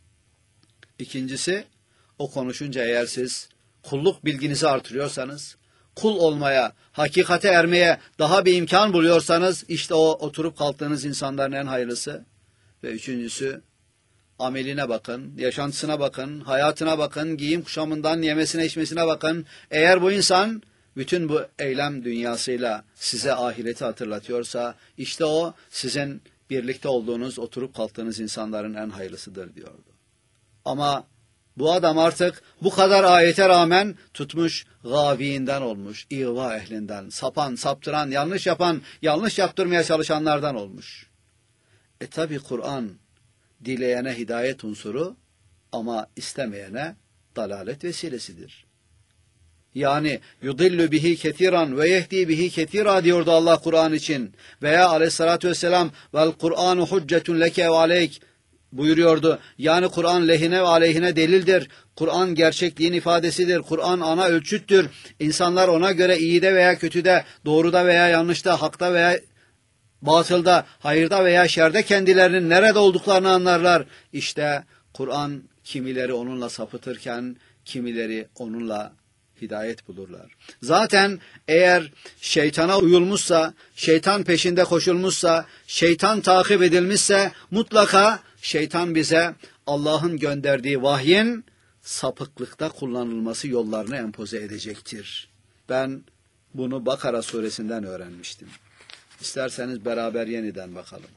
İkincisi, o konuşunca eğer siz kulluk bilginizi artırıyorsanız, kul olmaya, hakikate ermeye daha bir imkan buluyorsanız, işte o oturup kalktığınız insanların en hayırlısı. Ve üçüncüsü, ameline bakın, yaşantısına bakın, hayatına bakın, giyim kuşamından yemesine içmesine bakın. Eğer bu insan bütün bu eylem dünyasıyla size ahireti hatırlatıyorsa, işte o sizin birlikte olduğunuz, oturup kalktığınız insanların en hayırlısıdır diyordu. Ama bu adam artık bu kadar ayete rağmen tutmuş gaviinden olmuş, ihva ehlinden, sapan, saptıran, yanlış yapan, yanlış yaptırmaya çalışanlardan olmuş. E tabi Kur'an dileyene hidayet unsuru ama istemeyene dalalet vesilesidir. Yani yudillu bihi ketiran ve yehdi bihi ketira diyordu Allah Kur'an için. Veya aleyhissalatü vesselam vel Kur'anu huccetun leke ve aleyk buyuruyordu. Yani Kur'an lehine ve aleyhine delildir. Kur'an gerçekliğin ifadesidir. Kur'an ana ölçüttür. İnsanlar ona göre iyide veya kötüde, doğruda veya yanlışta, hakta veya batılda, hayırda veya şerde kendilerinin nerede olduklarını anlarlar. İşte Kur'an kimileri onunla sapıtırken kimileri onunla hidayet bulurlar. Zaten eğer şeytana uyulmuşsa, şeytan peşinde koşulmuşsa, şeytan takip edilmişse mutlaka şeytan bize Allah'ın gönderdiği vahyin sapıklıkta kullanılması yollarını empoze edecektir. Ben bunu Bakara suresinden öğrenmiştim. İsterseniz beraber yeniden bakalım.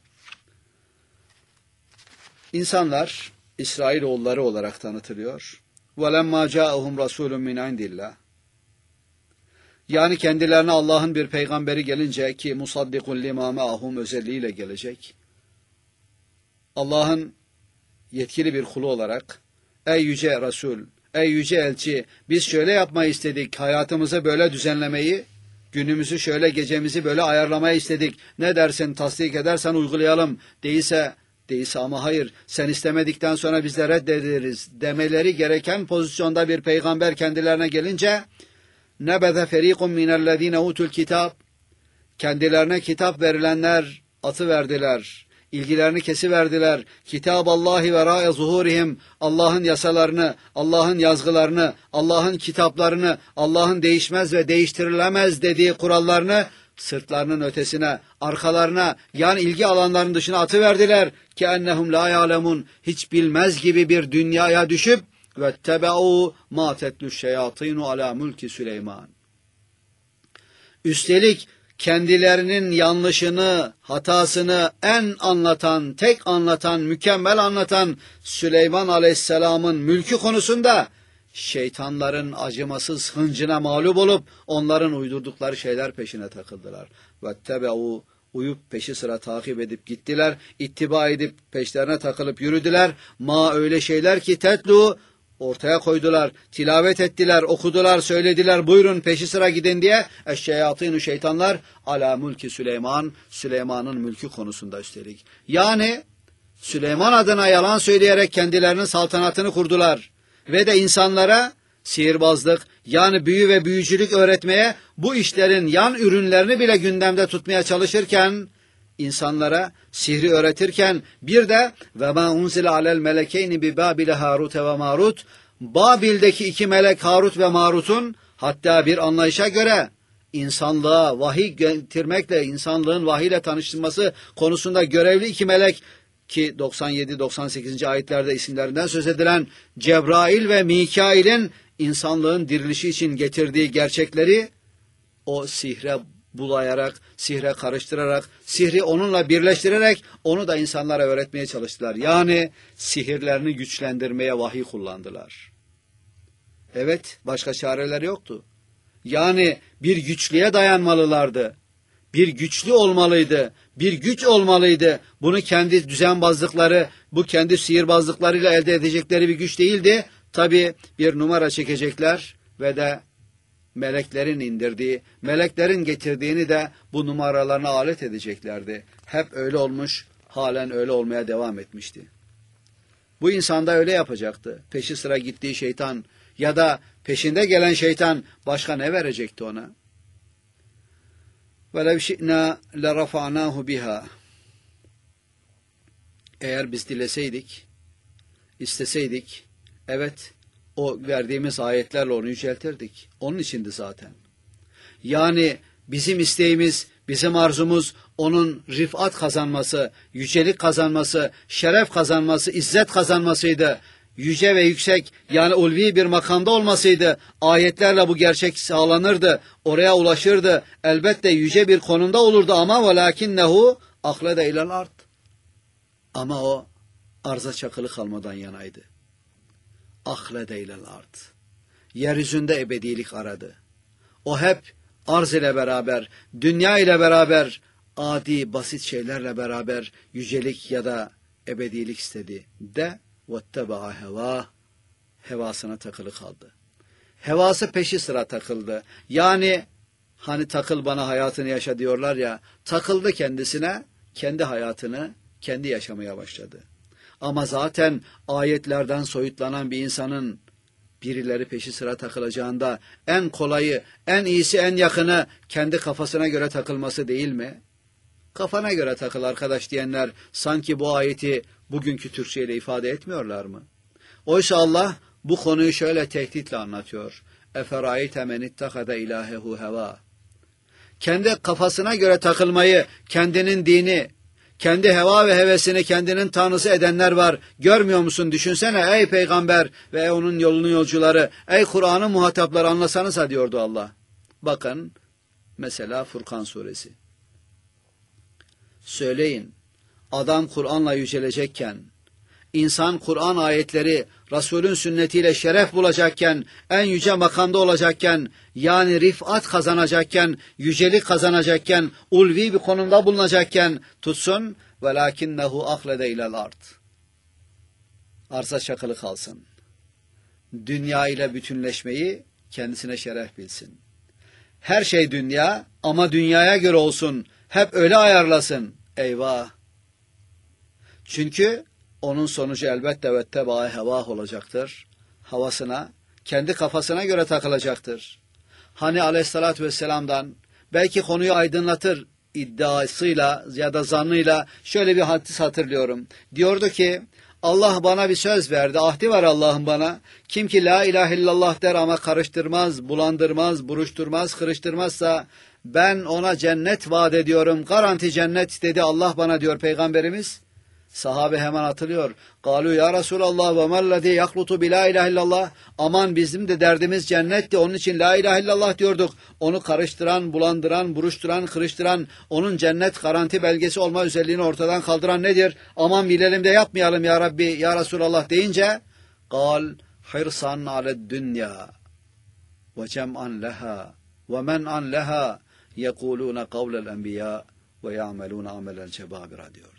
İnsanlar İsrailoğulları olarak tanıtılıyor. وَلَمَّا جَاءَهُمْ رَسُولٌ مِنْ عِنْدِ اللّٰهِ Yani kendilerine Allah'ın bir peygamberi gelince ki musaddikun lima ma'ahum özelliğiyle gelecek. Allah'ın yetkili bir kulu olarak ey yüce Resul, ey yüce elçi biz şöyle yapmayı istedik, hayatımızı böyle düzenlemeyi, günümüzü şöyle, gecemizi böyle ayarlamayı istedik. Ne dersin, tasdik edersen uygulayalım. Değilse, değilse ama hayır, sen istemedikten sonra biz de reddederiz demeleri gereken pozisyonda bir peygamber kendilerine gelince nebeze ferikun minellezine utul kitab kendilerine kitap verilenler atıverdiler. İlgilerini kesiverdiler. Kitaballahi ve ra'e zuhurihim. Allah'ın yasalarını, Allah'ın yazgılarını, Allah'ın kitaplarını, Allah'ın değişmez ve değiştirilemez dediği kurallarını sırtlarının ötesine, arkalarına, yani ilgi alanlarının dışına atıverdiler. Ki ennehum la ya'lemun, hiç bilmez gibi bir dünyaya düşüp ve tebe'u ma tetlu şeyatinu ala mulki Süleyman. Üstelik kendilerinin yanlışını, hatasını en anlatan, tek anlatan, mükemmel anlatan Süleyman Aleyhisselam'ın mülkü konusunda şeytanların acımasız hıncına mağlup olup onların uydurdukları şeyler peşine takıldılar. Vettebe'u, uyup peşi sıra takip edip gittiler, ittiba edip peşlerine takılıp yürüdüler. Ma, öyle şeyler ki tetlu, ortaya koydular, tilavet ettiler, okudular, söylediler, buyurun peşi sıra gidin diye. Eşşeyatînü, şeytanlar, ala mülki Süleyman, Süleyman'ın mülkü konusunda üstelik. Yani Süleyman adına yalan söyleyerek kendilerinin saltanatını kurdular. Ve de insanlara sihirbazlık, yani büyü ve büyücülük öğretmeye, bu işlerin yan ürünlerini bile gündemde tutmaya çalışırken, insanlara sihri öğretirken bir de ve ma unzile alel melekeyni bi Babil Harut ve Marut, Babil'deki iki melek Harut ve Marut'un hatta bir anlayışa göre insanlığa vahiy getirmekle, insanlığın vahiyle tanıştırması konusunda görevli iki melek, ki doksan yedi doksan sekizinci ayetlerde isimlerinden söz edilen Cebrail ve Mikail'in insanlığın dirilişi için getirdiği gerçekleri o sihre bulayarak, sihre karıştırarak, sihri onunla birleştirerek onu da insanlara öğretmeye çalıştılar. Yani sihirlerini güçlendirmeye vahiy kullandılar. Evet, başka çareleri yoktu. Yani bir güçlüğe dayanmalılardı. Bir güçlü olmalıydı, bir güç olmalıydı. Bunu kendi düzenbazlıkları, bu kendi sihirbazlıklarıyla elde edecekleri bir güç değildi. Tabii bir numara çekecekler ve de meleklerin indirdiği, meleklerin getirdiğini de bu numaralarına alet edeceklerdi. Hep öyle olmuş, halen öyle olmaya devam etmişti. Bu insan da öyle yapacaktı. Peşi sıra gittiği şeytan ya da peşinde gelen şeytan başka ne verecekti ona? وَلَوْ شِئْنَا لَرَفَعْنَاهُ بِهَا. Eğer biz dileseydik, isteseydik, evet, o verdiğimiz ayetlerle onu yüceltirdik. Onun içindi zaten. Yani bizim isteğimiz, bizim arzumuz onun rifat kazanması, yücelik kazanması, şeref kazanması, izzet kazanmasıydı. Yüce ve yüksek, yani ulvi bir makamda olmasıydı. Ayetlerle bu gerçek sağlanırdı, oraya ulaşırdı. Elbette yüce bir konumda olurdu ama وَلَاكِنَّهُ اَخْلَدَ اِلَى الْاَرْضِ. Ama o arza çakılı kalmadan yanaydı. اَخْلَدَ اِلَى الْاَرْضِ. Yeryüzünde ebedilik aradı. O hep arz ile beraber, dünya ile beraber, adi basit şeylerle beraber yücelik ya da ebedilik istedi de وَاتَّبَعَ هَوَاهُ. Hevasına takılı kaldı. Hevası peşi sıra takıldı. Yani hani takıl bana hayatını yaşa diyorlar ya, takıldı kendisine, kendi hayatını kendi yaşamaya başladı. Ama zaten ayetlerden soyutlanan bir insanın birileri peşi sıra takılacağında en kolayı, en iyisi, en yakını kendi kafasına göre takılması değil mi? Kafana göre takıl arkadaş diyenler sanki bu ayeti bugünkü Türkçe ile ifade etmiyorlar mı? Oysa Allah bu konuyu şöyle tehditle anlatıyor. Eferayte men ittehada ilahehu heva. Kendi kafasına göre takılmayı, kendinin dini, kendi heva ve hevesini kendinin tanrısı edenler var. Görmüyor musun? Düşünsene ey peygamber ve onun yolunun yolcuları, ey Kur'an'ın muhatapları, anlasanıza diyordu Allah. Bakın mesela Furkan suresi. Söyleyin, adam Kur'an'la yücelecekken, insan Kur'an ayetleri, Resul'ün sünnetiyle şeref bulacakken, en yüce makamda olacakken, yani rifat kazanacakken, yücelik kazanacakken, ulvi bir konumda bulunacakken tutsun, وَلَاكِنَّهُ اَخْلَدَ اِلَى الْاَرْضِ. Arza çakılı kalsın. Dünya ile bütünleşmeyi kendisine şeref bilsin. Her şey dünya ama dünyaya göre olsun. Hep öyle ayarlasın. Eyvah! Çünkü onun sonucu elbette vettebâ hevâh olacaktır. Havasına, kendi kafasına göre takılacaktır. Hani aleyhissalatü vesselam'dan belki konuyu aydınlatır iddiasıyla ya da zannıyla şöyle bir hadis hatırlıyorum. Diyordu ki Allah bana bir söz verdi. Ahdi var Allah'ın bana. Kim ki la ilahe illallah der ama karıştırmaz, bulandırmaz, buruşturmaz, kırıştırmazsa ben ona cennet vaat ediyorum. Garanti cennet dedi Allah bana diyor Peygamberimiz. Sahabe hemen hatırlıyor. Galu ya Resulallah ve mellezî yaklutu bi la ilahe illallah. Aman bizim de derdimiz cennetti. Onun için la ilahe illallah diyorduk. Onu karıştıran, bulandıran, buruşturan, kırıştıran, onun cennet garanti belgesi olma özelliğini ortadan kaldıran nedir? Aman bilelim de yapmayalım ya Rabbi, ya Resulallah deyince gal hırsan aled dünya ve cem'an leha ve men'an leha yekulûne kavlel enbiya ve ya'melûne amelel cebâbira diyordu.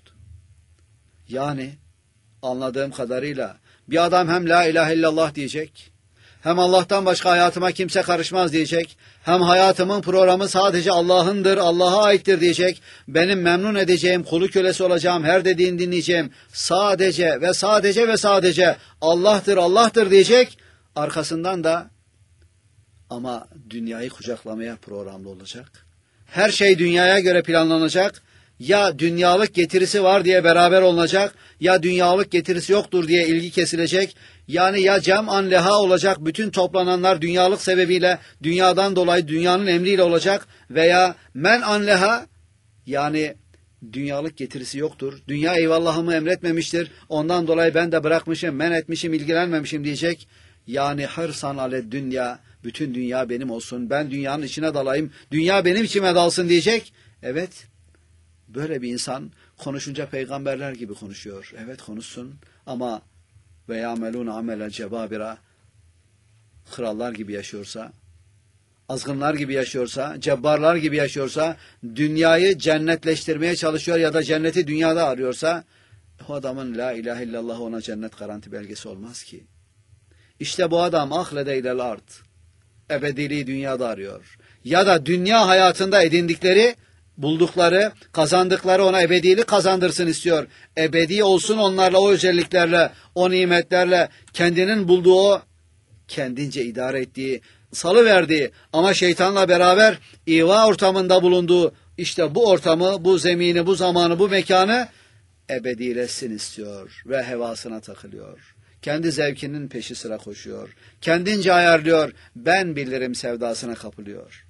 Yani anladığım kadarıyla bir adam hem la ilahe illallah diyecek, hem Allah'tan başka hayatıma kimse karışmaz diyecek, hem hayatımın programı sadece Allah'ındır, Allah'a aittir diyecek, benim memnun edeceğim, kulu kölesi olacağım, her dediğini dinleyeceğim, sadece ve sadece ve sadece Allah'tır, Allah'tır diyecek, arkasından da ama dünyayı kucaklamaya programlı olacak. Her şey dünyaya göre planlanacak. Ya dünyalık getirisi var diye beraber olunacak, ya dünyalık getirisi yoktur diye ilgi kesilecek. Yani ya cem'an leha olacak, bütün toplananlar dünyalık sebebiyle, dünyadan dolayı dünyanın emriyle olacak veya men'an leha, yani dünyalık getirisi yoktur. Dünya eyvallahımı emretmemiştir, ondan dolayı ben de bırakmışım, men etmişim, ilgilenmemişim diyecek. Yani hırsan ale dünya, bütün dünya benim olsun, ben dünyanın içine dalayım, dünya benim içime dalsın diyecek. Evet. Böyle bir insan konuşunca peygamberler gibi konuşuyor. Evet konuşsun ama ve ya'melûne amelel cebâbira, krallar gibi yaşıyorsa, azgınlar gibi yaşıyorsa, cebbarlar gibi yaşıyorsa, dünyayı cennetleştirmeye çalışıyor ya da cenneti dünyada arıyorsa, o adamın la ilahe illallah ona cennet garanti belgesi olmaz ki. İşte bu adam ahlede ilel ard, ebediliği dünyada arıyor. Ya da dünya hayatında edindikleri, buldukları, kazandıkları ona ebedilik kazandırsın istiyor. Ebedi olsun onlarla, o özelliklerle, o nimetlerle, kendinin bulduğu o, kendince idare ettiği, salıverdiği ama şeytanla beraber iva ortamında bulunduğu, işte bu ortamı, bu zemini, bu zamanı, bu mekanı ebedileşsin istiyor ve hevasına takılıyor. Kendi zevkinin peşi sıra koşuyor. Kendince ayarlıyor, ben bilirim sevdasına kapılıyor.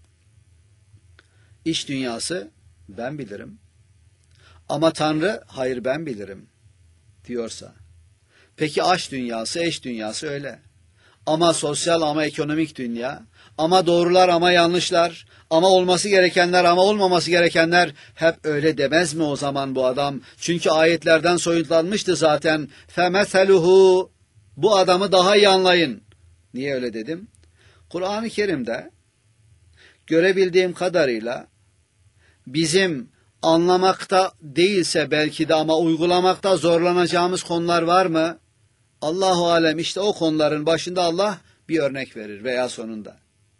İş dünyası, ben bilirim. Ama Tanrı, hayır ben bilirim diyorsa. Peki aşk dünyası, eş dünyası öyle. Ama sosyal, ama ekonomik dünya, ama doğrular, ama yanlışlar, ama olması gerekenler, ama olmaması gerekenler hep öyle demez mi o zaman bu adam? Çünkü ayetlerden soyutlanmıştı zaten. فَمَثَلُهُ, bu adamı daha iyi anlayın. Niye öyle dedim? Kur'an-ı Kerim'de görebildiğim kadarıyla bizim anlamakta değilse belki de ama uygulamakta zorlanacağımız konular var mı? Allahu alem, işte o konuların başında Allah bir örnek verir veya sonunda.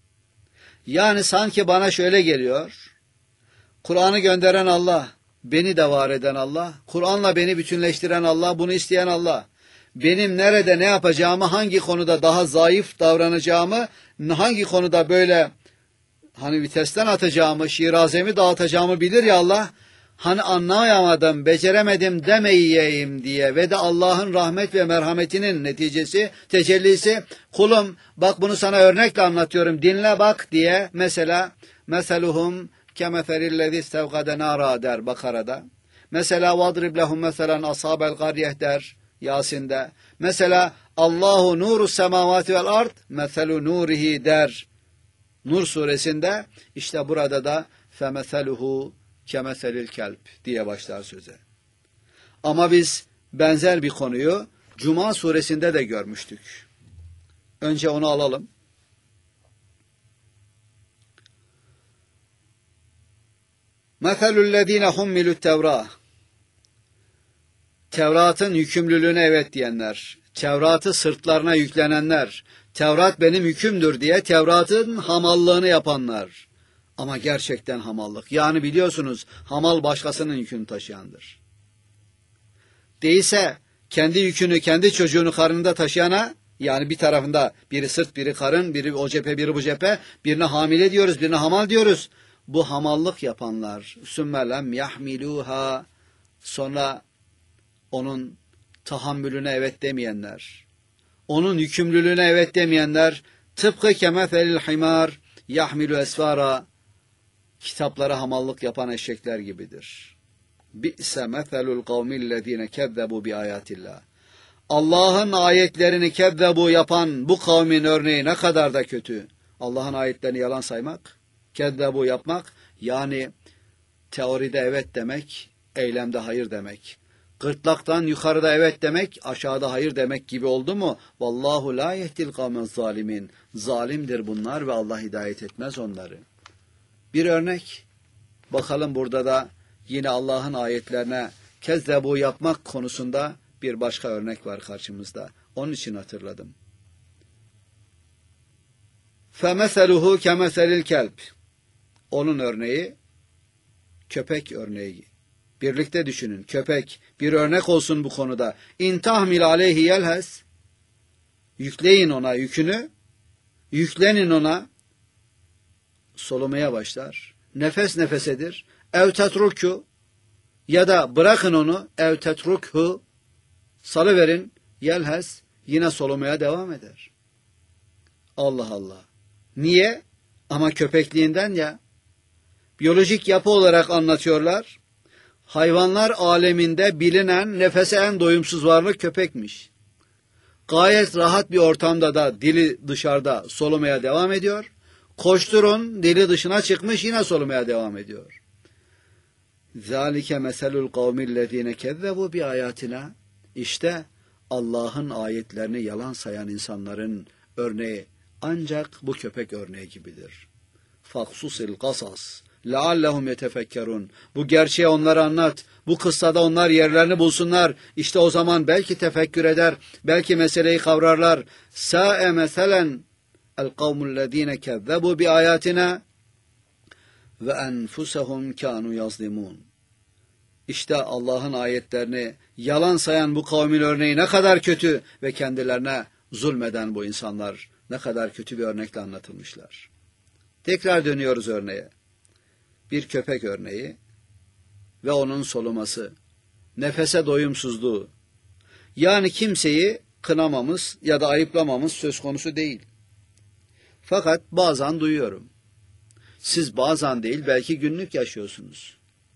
Yani sanki bana şöyle geliyor. Kur'an'ı gönderen Allah, beni de var eden Allah, Kur'an'la beni bütünleştiren Allah, bunu isteyen Allah. Benim nerede ne yapacağımı, hangi konuda daha zayıf davranacağımı, hangi konuda böyle hani vitesten atacağımı, şirazemi dağıtacağımı bilir ya Allah. Hani anlayamadım, beceremedim demeyeyim diye ve de Allah'ın rahmet ve merhametinin neticesi, tecellisi, kulum bak bunu sana örnekle anlatıyorum, dinle bak diye, mesela meseluhum kemeferillezî istevgade nâra der Bakara'da. Mesela vadrib lehum meselen ashabel garyeh der Yasin'de. Mesela Allahu nuru semavati vel ard meselu nurihi der Nur suresinde. İşte burada da femeseluhu kemeselil kelp diye başlar söze. Ama biz benzer bir konuyu Cuma suresinde de görmüştük. Önce onu alalım. Meselüllezine hummilut tevrah. Tevrat'ın yükümlülüğüne evet diyenler, Tevrat'ı sırtlarına yüklenenler, Tevrat benim hükümdür diye Tevrat'ın hamallığını yapanlar. Ama gerçekten hamallık. Yani biliyorsunuz hamal başkasının yükünü taşıyandır. Değilse kendi yükünü, kendi çocuğunu karnında taşıyana, yani bir tarafında biri sırt, biri karın, biri o cephe, biri bu cephe, birine hamile diyoruz, birine hamal diyoruz. bu hamallık yapanlar, sümme lem yahmiluha, sonra onun tahammülüne evet demeyenler, onun yükümlülüğüne evet demeyenler, tıpkı kemefelil himar yahmilu esfara, kitaplara hamallık yapan eşekler gibidir. Bi'se meselul kavmillezine kezzebu bi ayatillah. Allah'ın ayetlerini kezzebu yapan bu kavmin örneği ne kadar da kötü. Allah'ın ayetlerini yalan saymak, kezzebu yapmak, yani teoride evet demek, eylemde hayır demek. Gırtlaktan yukarıda evet demek, aşağıda hayır demek gibi oldu mu? Vallahu la yehdil kavmez zalimin. Zalimdir bunlar ve Allah hidayet etmez onları. Bir örnek. Bakalım burada da yine Allah'ın ayetlerine kezzebu yapmak konusunda bir başka örnek var karşımızda. Onun için hatırladım. فَمَثَلُهُ كَمَثَلِ الْكَلْبِ. Onun örneği köpek örneği. Birlikte düşünün. Köpek bir örnek olsun bu konuda. İn tahmil aleyhi yelhes. Yükleyin ona yükünü. Yüklenin ona. Solumaya başlar. Nefes nefesedir. Ev tetruku, ya da bırakın onu. Ev tetrukhu, salıverin. Yelhes, yine solumaya devam eder. Allah Allah. Niye? Ama köpekliğinden ya. Biyolojik yapı olarak anlatıyorlar. Hayvanlar aleminde bilinen nefese en doyumsuz varlık köpekmiş. Gayet rahat bir ortamda da dili dışarıda solumaya devam ediyor. Koşturun, dili dışına çıkmış, yine solumaya devam ediyor. ذَٰلِكَ مَثَلُ الْقَوْمِ الَّذ۪ينَ كَذَّبُوا بِآيَاتِنَا. İşte Allah'ın ayetlerini yalan sayan insanların örneği ancak bu köpek örneği gibidir. فَخْصُصِ الْقَصَصِ لَعَلَّهُمْ يَتَفَكَّرُونَ. Bu gerçeği onlara anlat. Bu kıssada onlar yerlerini bulsunlar. İşte o zaman belki tefekkür eder, belki meseleyi kavrarlar. سَاءَ مَثَلًا الْقَوْمُ الَّذ۪ينَ كَذَّبُوا بِآيَاتِنَا وَاَنْفُسَهُمْ كَانُوا يَظْلِمُونَ. İşte Allah'ın ayetlerini yalan sayan bu kavmin örneği ne kadar kötü ve kendilerine zulmeden bu insanlar ne kadar kötü bir örnekle anlatılmışlar. Tekrar dönüyoruz örneğe. Bir köpek örneği ve onun soluması, nefese doyumsuzluğu. Yani kimseyi kınamamız ya da ayıplamamız söz konusu değil. Fakat bazen duyuyorum. Siz bazen değil, belki günlük yaşıyorsunuz.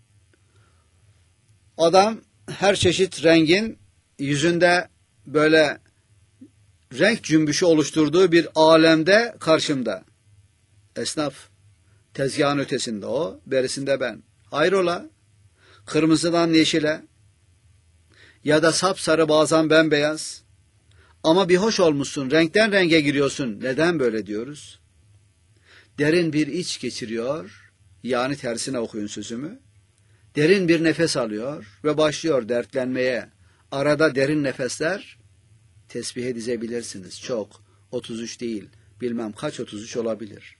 Adam her çeşit rengin yüzünde böyle renk cümbüşü oluşturduğu bir alemde karşımda. Esnaf, tezgahın ötesinde o, berisinde ben. Hayrola, kırmızıdan yeşile ya da sapsarı, bazen bembeyaz. Ama bir hoş olmuşsun, renkten renge giriyorsun. Neden böyle diyoruz? Derin bir iç geçiriyor, yani tersine okuyun sözümü. Derin bir nefes alıyor ve başlıyor dertlenmeye. Arada derin nefesler, tesbihe dizebilirsiniz. Çok, otuz üç değil, bilmem kaç otuz üç olabilir.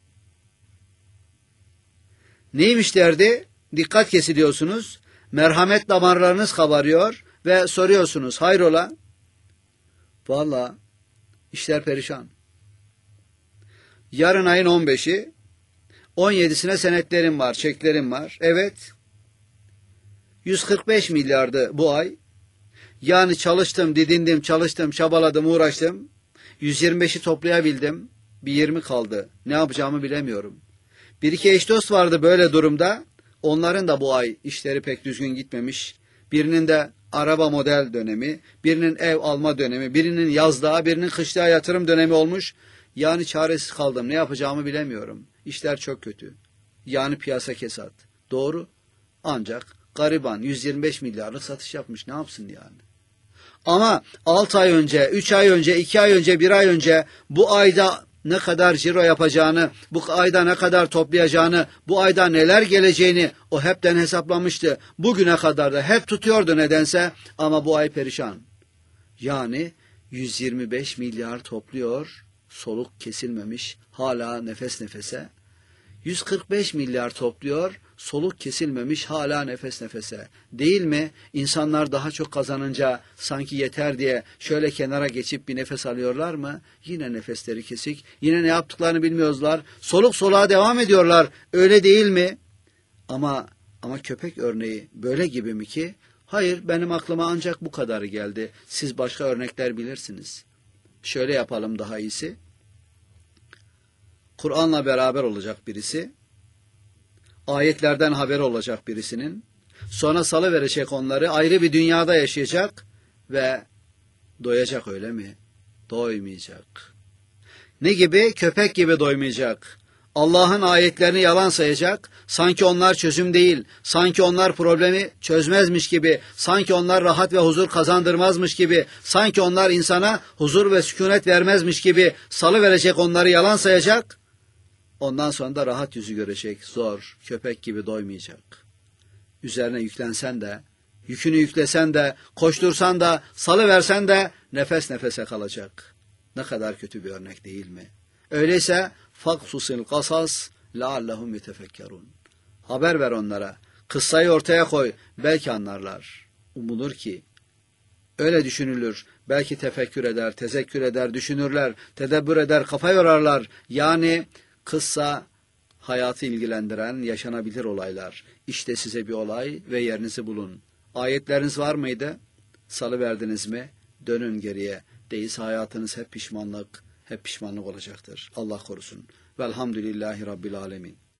Neymiş derdi? Dikkat kesiliyorsunuz, merhamet damarlarınız kabarıyor ve soruyorsunuz, hayrola? Vallahi işler perişan. Yarın ayın on beşi, on yedisine senetlerim var, çeklerim var. Evet, yüz kırk beş milyardı bu ay. Yani çalıştım, didindim, çalıştım, çabaladım, uğraştım. yüz yirmi beşi toplayabildim. Bir yirmi kaldı. Ne yapacağımı bilemiyorum. Bir iki eş dost vardı böyle durumda. Onların da bu ay işleri pek düzgün gitmemiş. Birinin de araba model dönemi, birinin ev alma dönemi, birinin yazlığa, birinin kışlığa yatırım dönemi olmuş. Yani çaresiz kaldım. Ne yapacağımı bilemiyorum. İşler çok kötü. Yani piyasa kesat. Doğru. Ancak gariban yüz yirmi beş milyarlık satış yapmış. Ne yapsın yani? Ama altı ay önce, üç ay önce, iki ay önce, bir ay önce bu ayda ne kadar ciro yapacağını, bu ayda ne kadar toplayacağını, bu ayda neler geleceğini o hepten hesaplamıştı. Bugüne kadar da hep tutuyordu nedense, ama bu ay perişan. Yani yüz yirmi beş milyar topluyor, soluk kesilmemiş, hala nefes nefese. yüz kırk beş milyar topluyor, soluk kesilmemiş hala nefes nefese. Değil mi? İnsanlar daha çok kazanınca sanki yeter diye şöyle kenara geçip bir nefes alıyorlar mı? Yine nefesleri kesik. Yine ne yaptıklarını bilmiyorlar. Soluk soluğa devam ediyorlar. Öyle değil mi? Ama ama köpek örneği böyle gibi mi ki? Hayır, benim aklıma ancak bu kadarı geldi. Siz başka örnekler bilirsiniz. Şöyle yapalım daha iyisi. Kur'an'la beraber olacak birisi, ayetlerden haber olacak birisinin, sonra salıverecek onları, ayrı bir dünyada yaşayacak ve doyacak, öyle mi? Doymayacak. Ne gibi? Köpek gibi doymayacak. Allah'ın ayetlerini yalan sayacak, sanki onlar çözüm değil, sanki onlar problemi çözmezmiş gibi, sanki onlar rahat ve huzur kazandırmazmış gibi, sanki onlar insana huzur ve sükunet vermezmiş gibi salıverecek, onları yalan sayacak. Ondan sonra da rahat yüzü görecek, zor, köpek gibi doymayacak. Üzerine yüklensen de, yükünü yüklesen de, koştursan da, salıversen de nefes nefese kalacak. Ne kadar kötü bir örnek değil mi? Öyleyse faksusil kasas leallehum yetefekkerun. Haber ver onlara, kıssayı ortaya koy, belki anlarlar. Umulur ki öyle düşünülür, belki tefekkür eder, tezekkür eder, düşünürler, tedebbür eder, kafa yorarlar. Yani kıssa hayatı ilgilendiren yaşanabilir olaylar. İşte size bir olay ve yerinizi bulun. Ayetleriniz var mıydı? Salıverdiniz mi? Dönün geriye. Değilse hayatınız hep pişmanlık, hep pişmanlık olacaktır. Allah korusun. Velhamdülillahi Rabbil Alemin.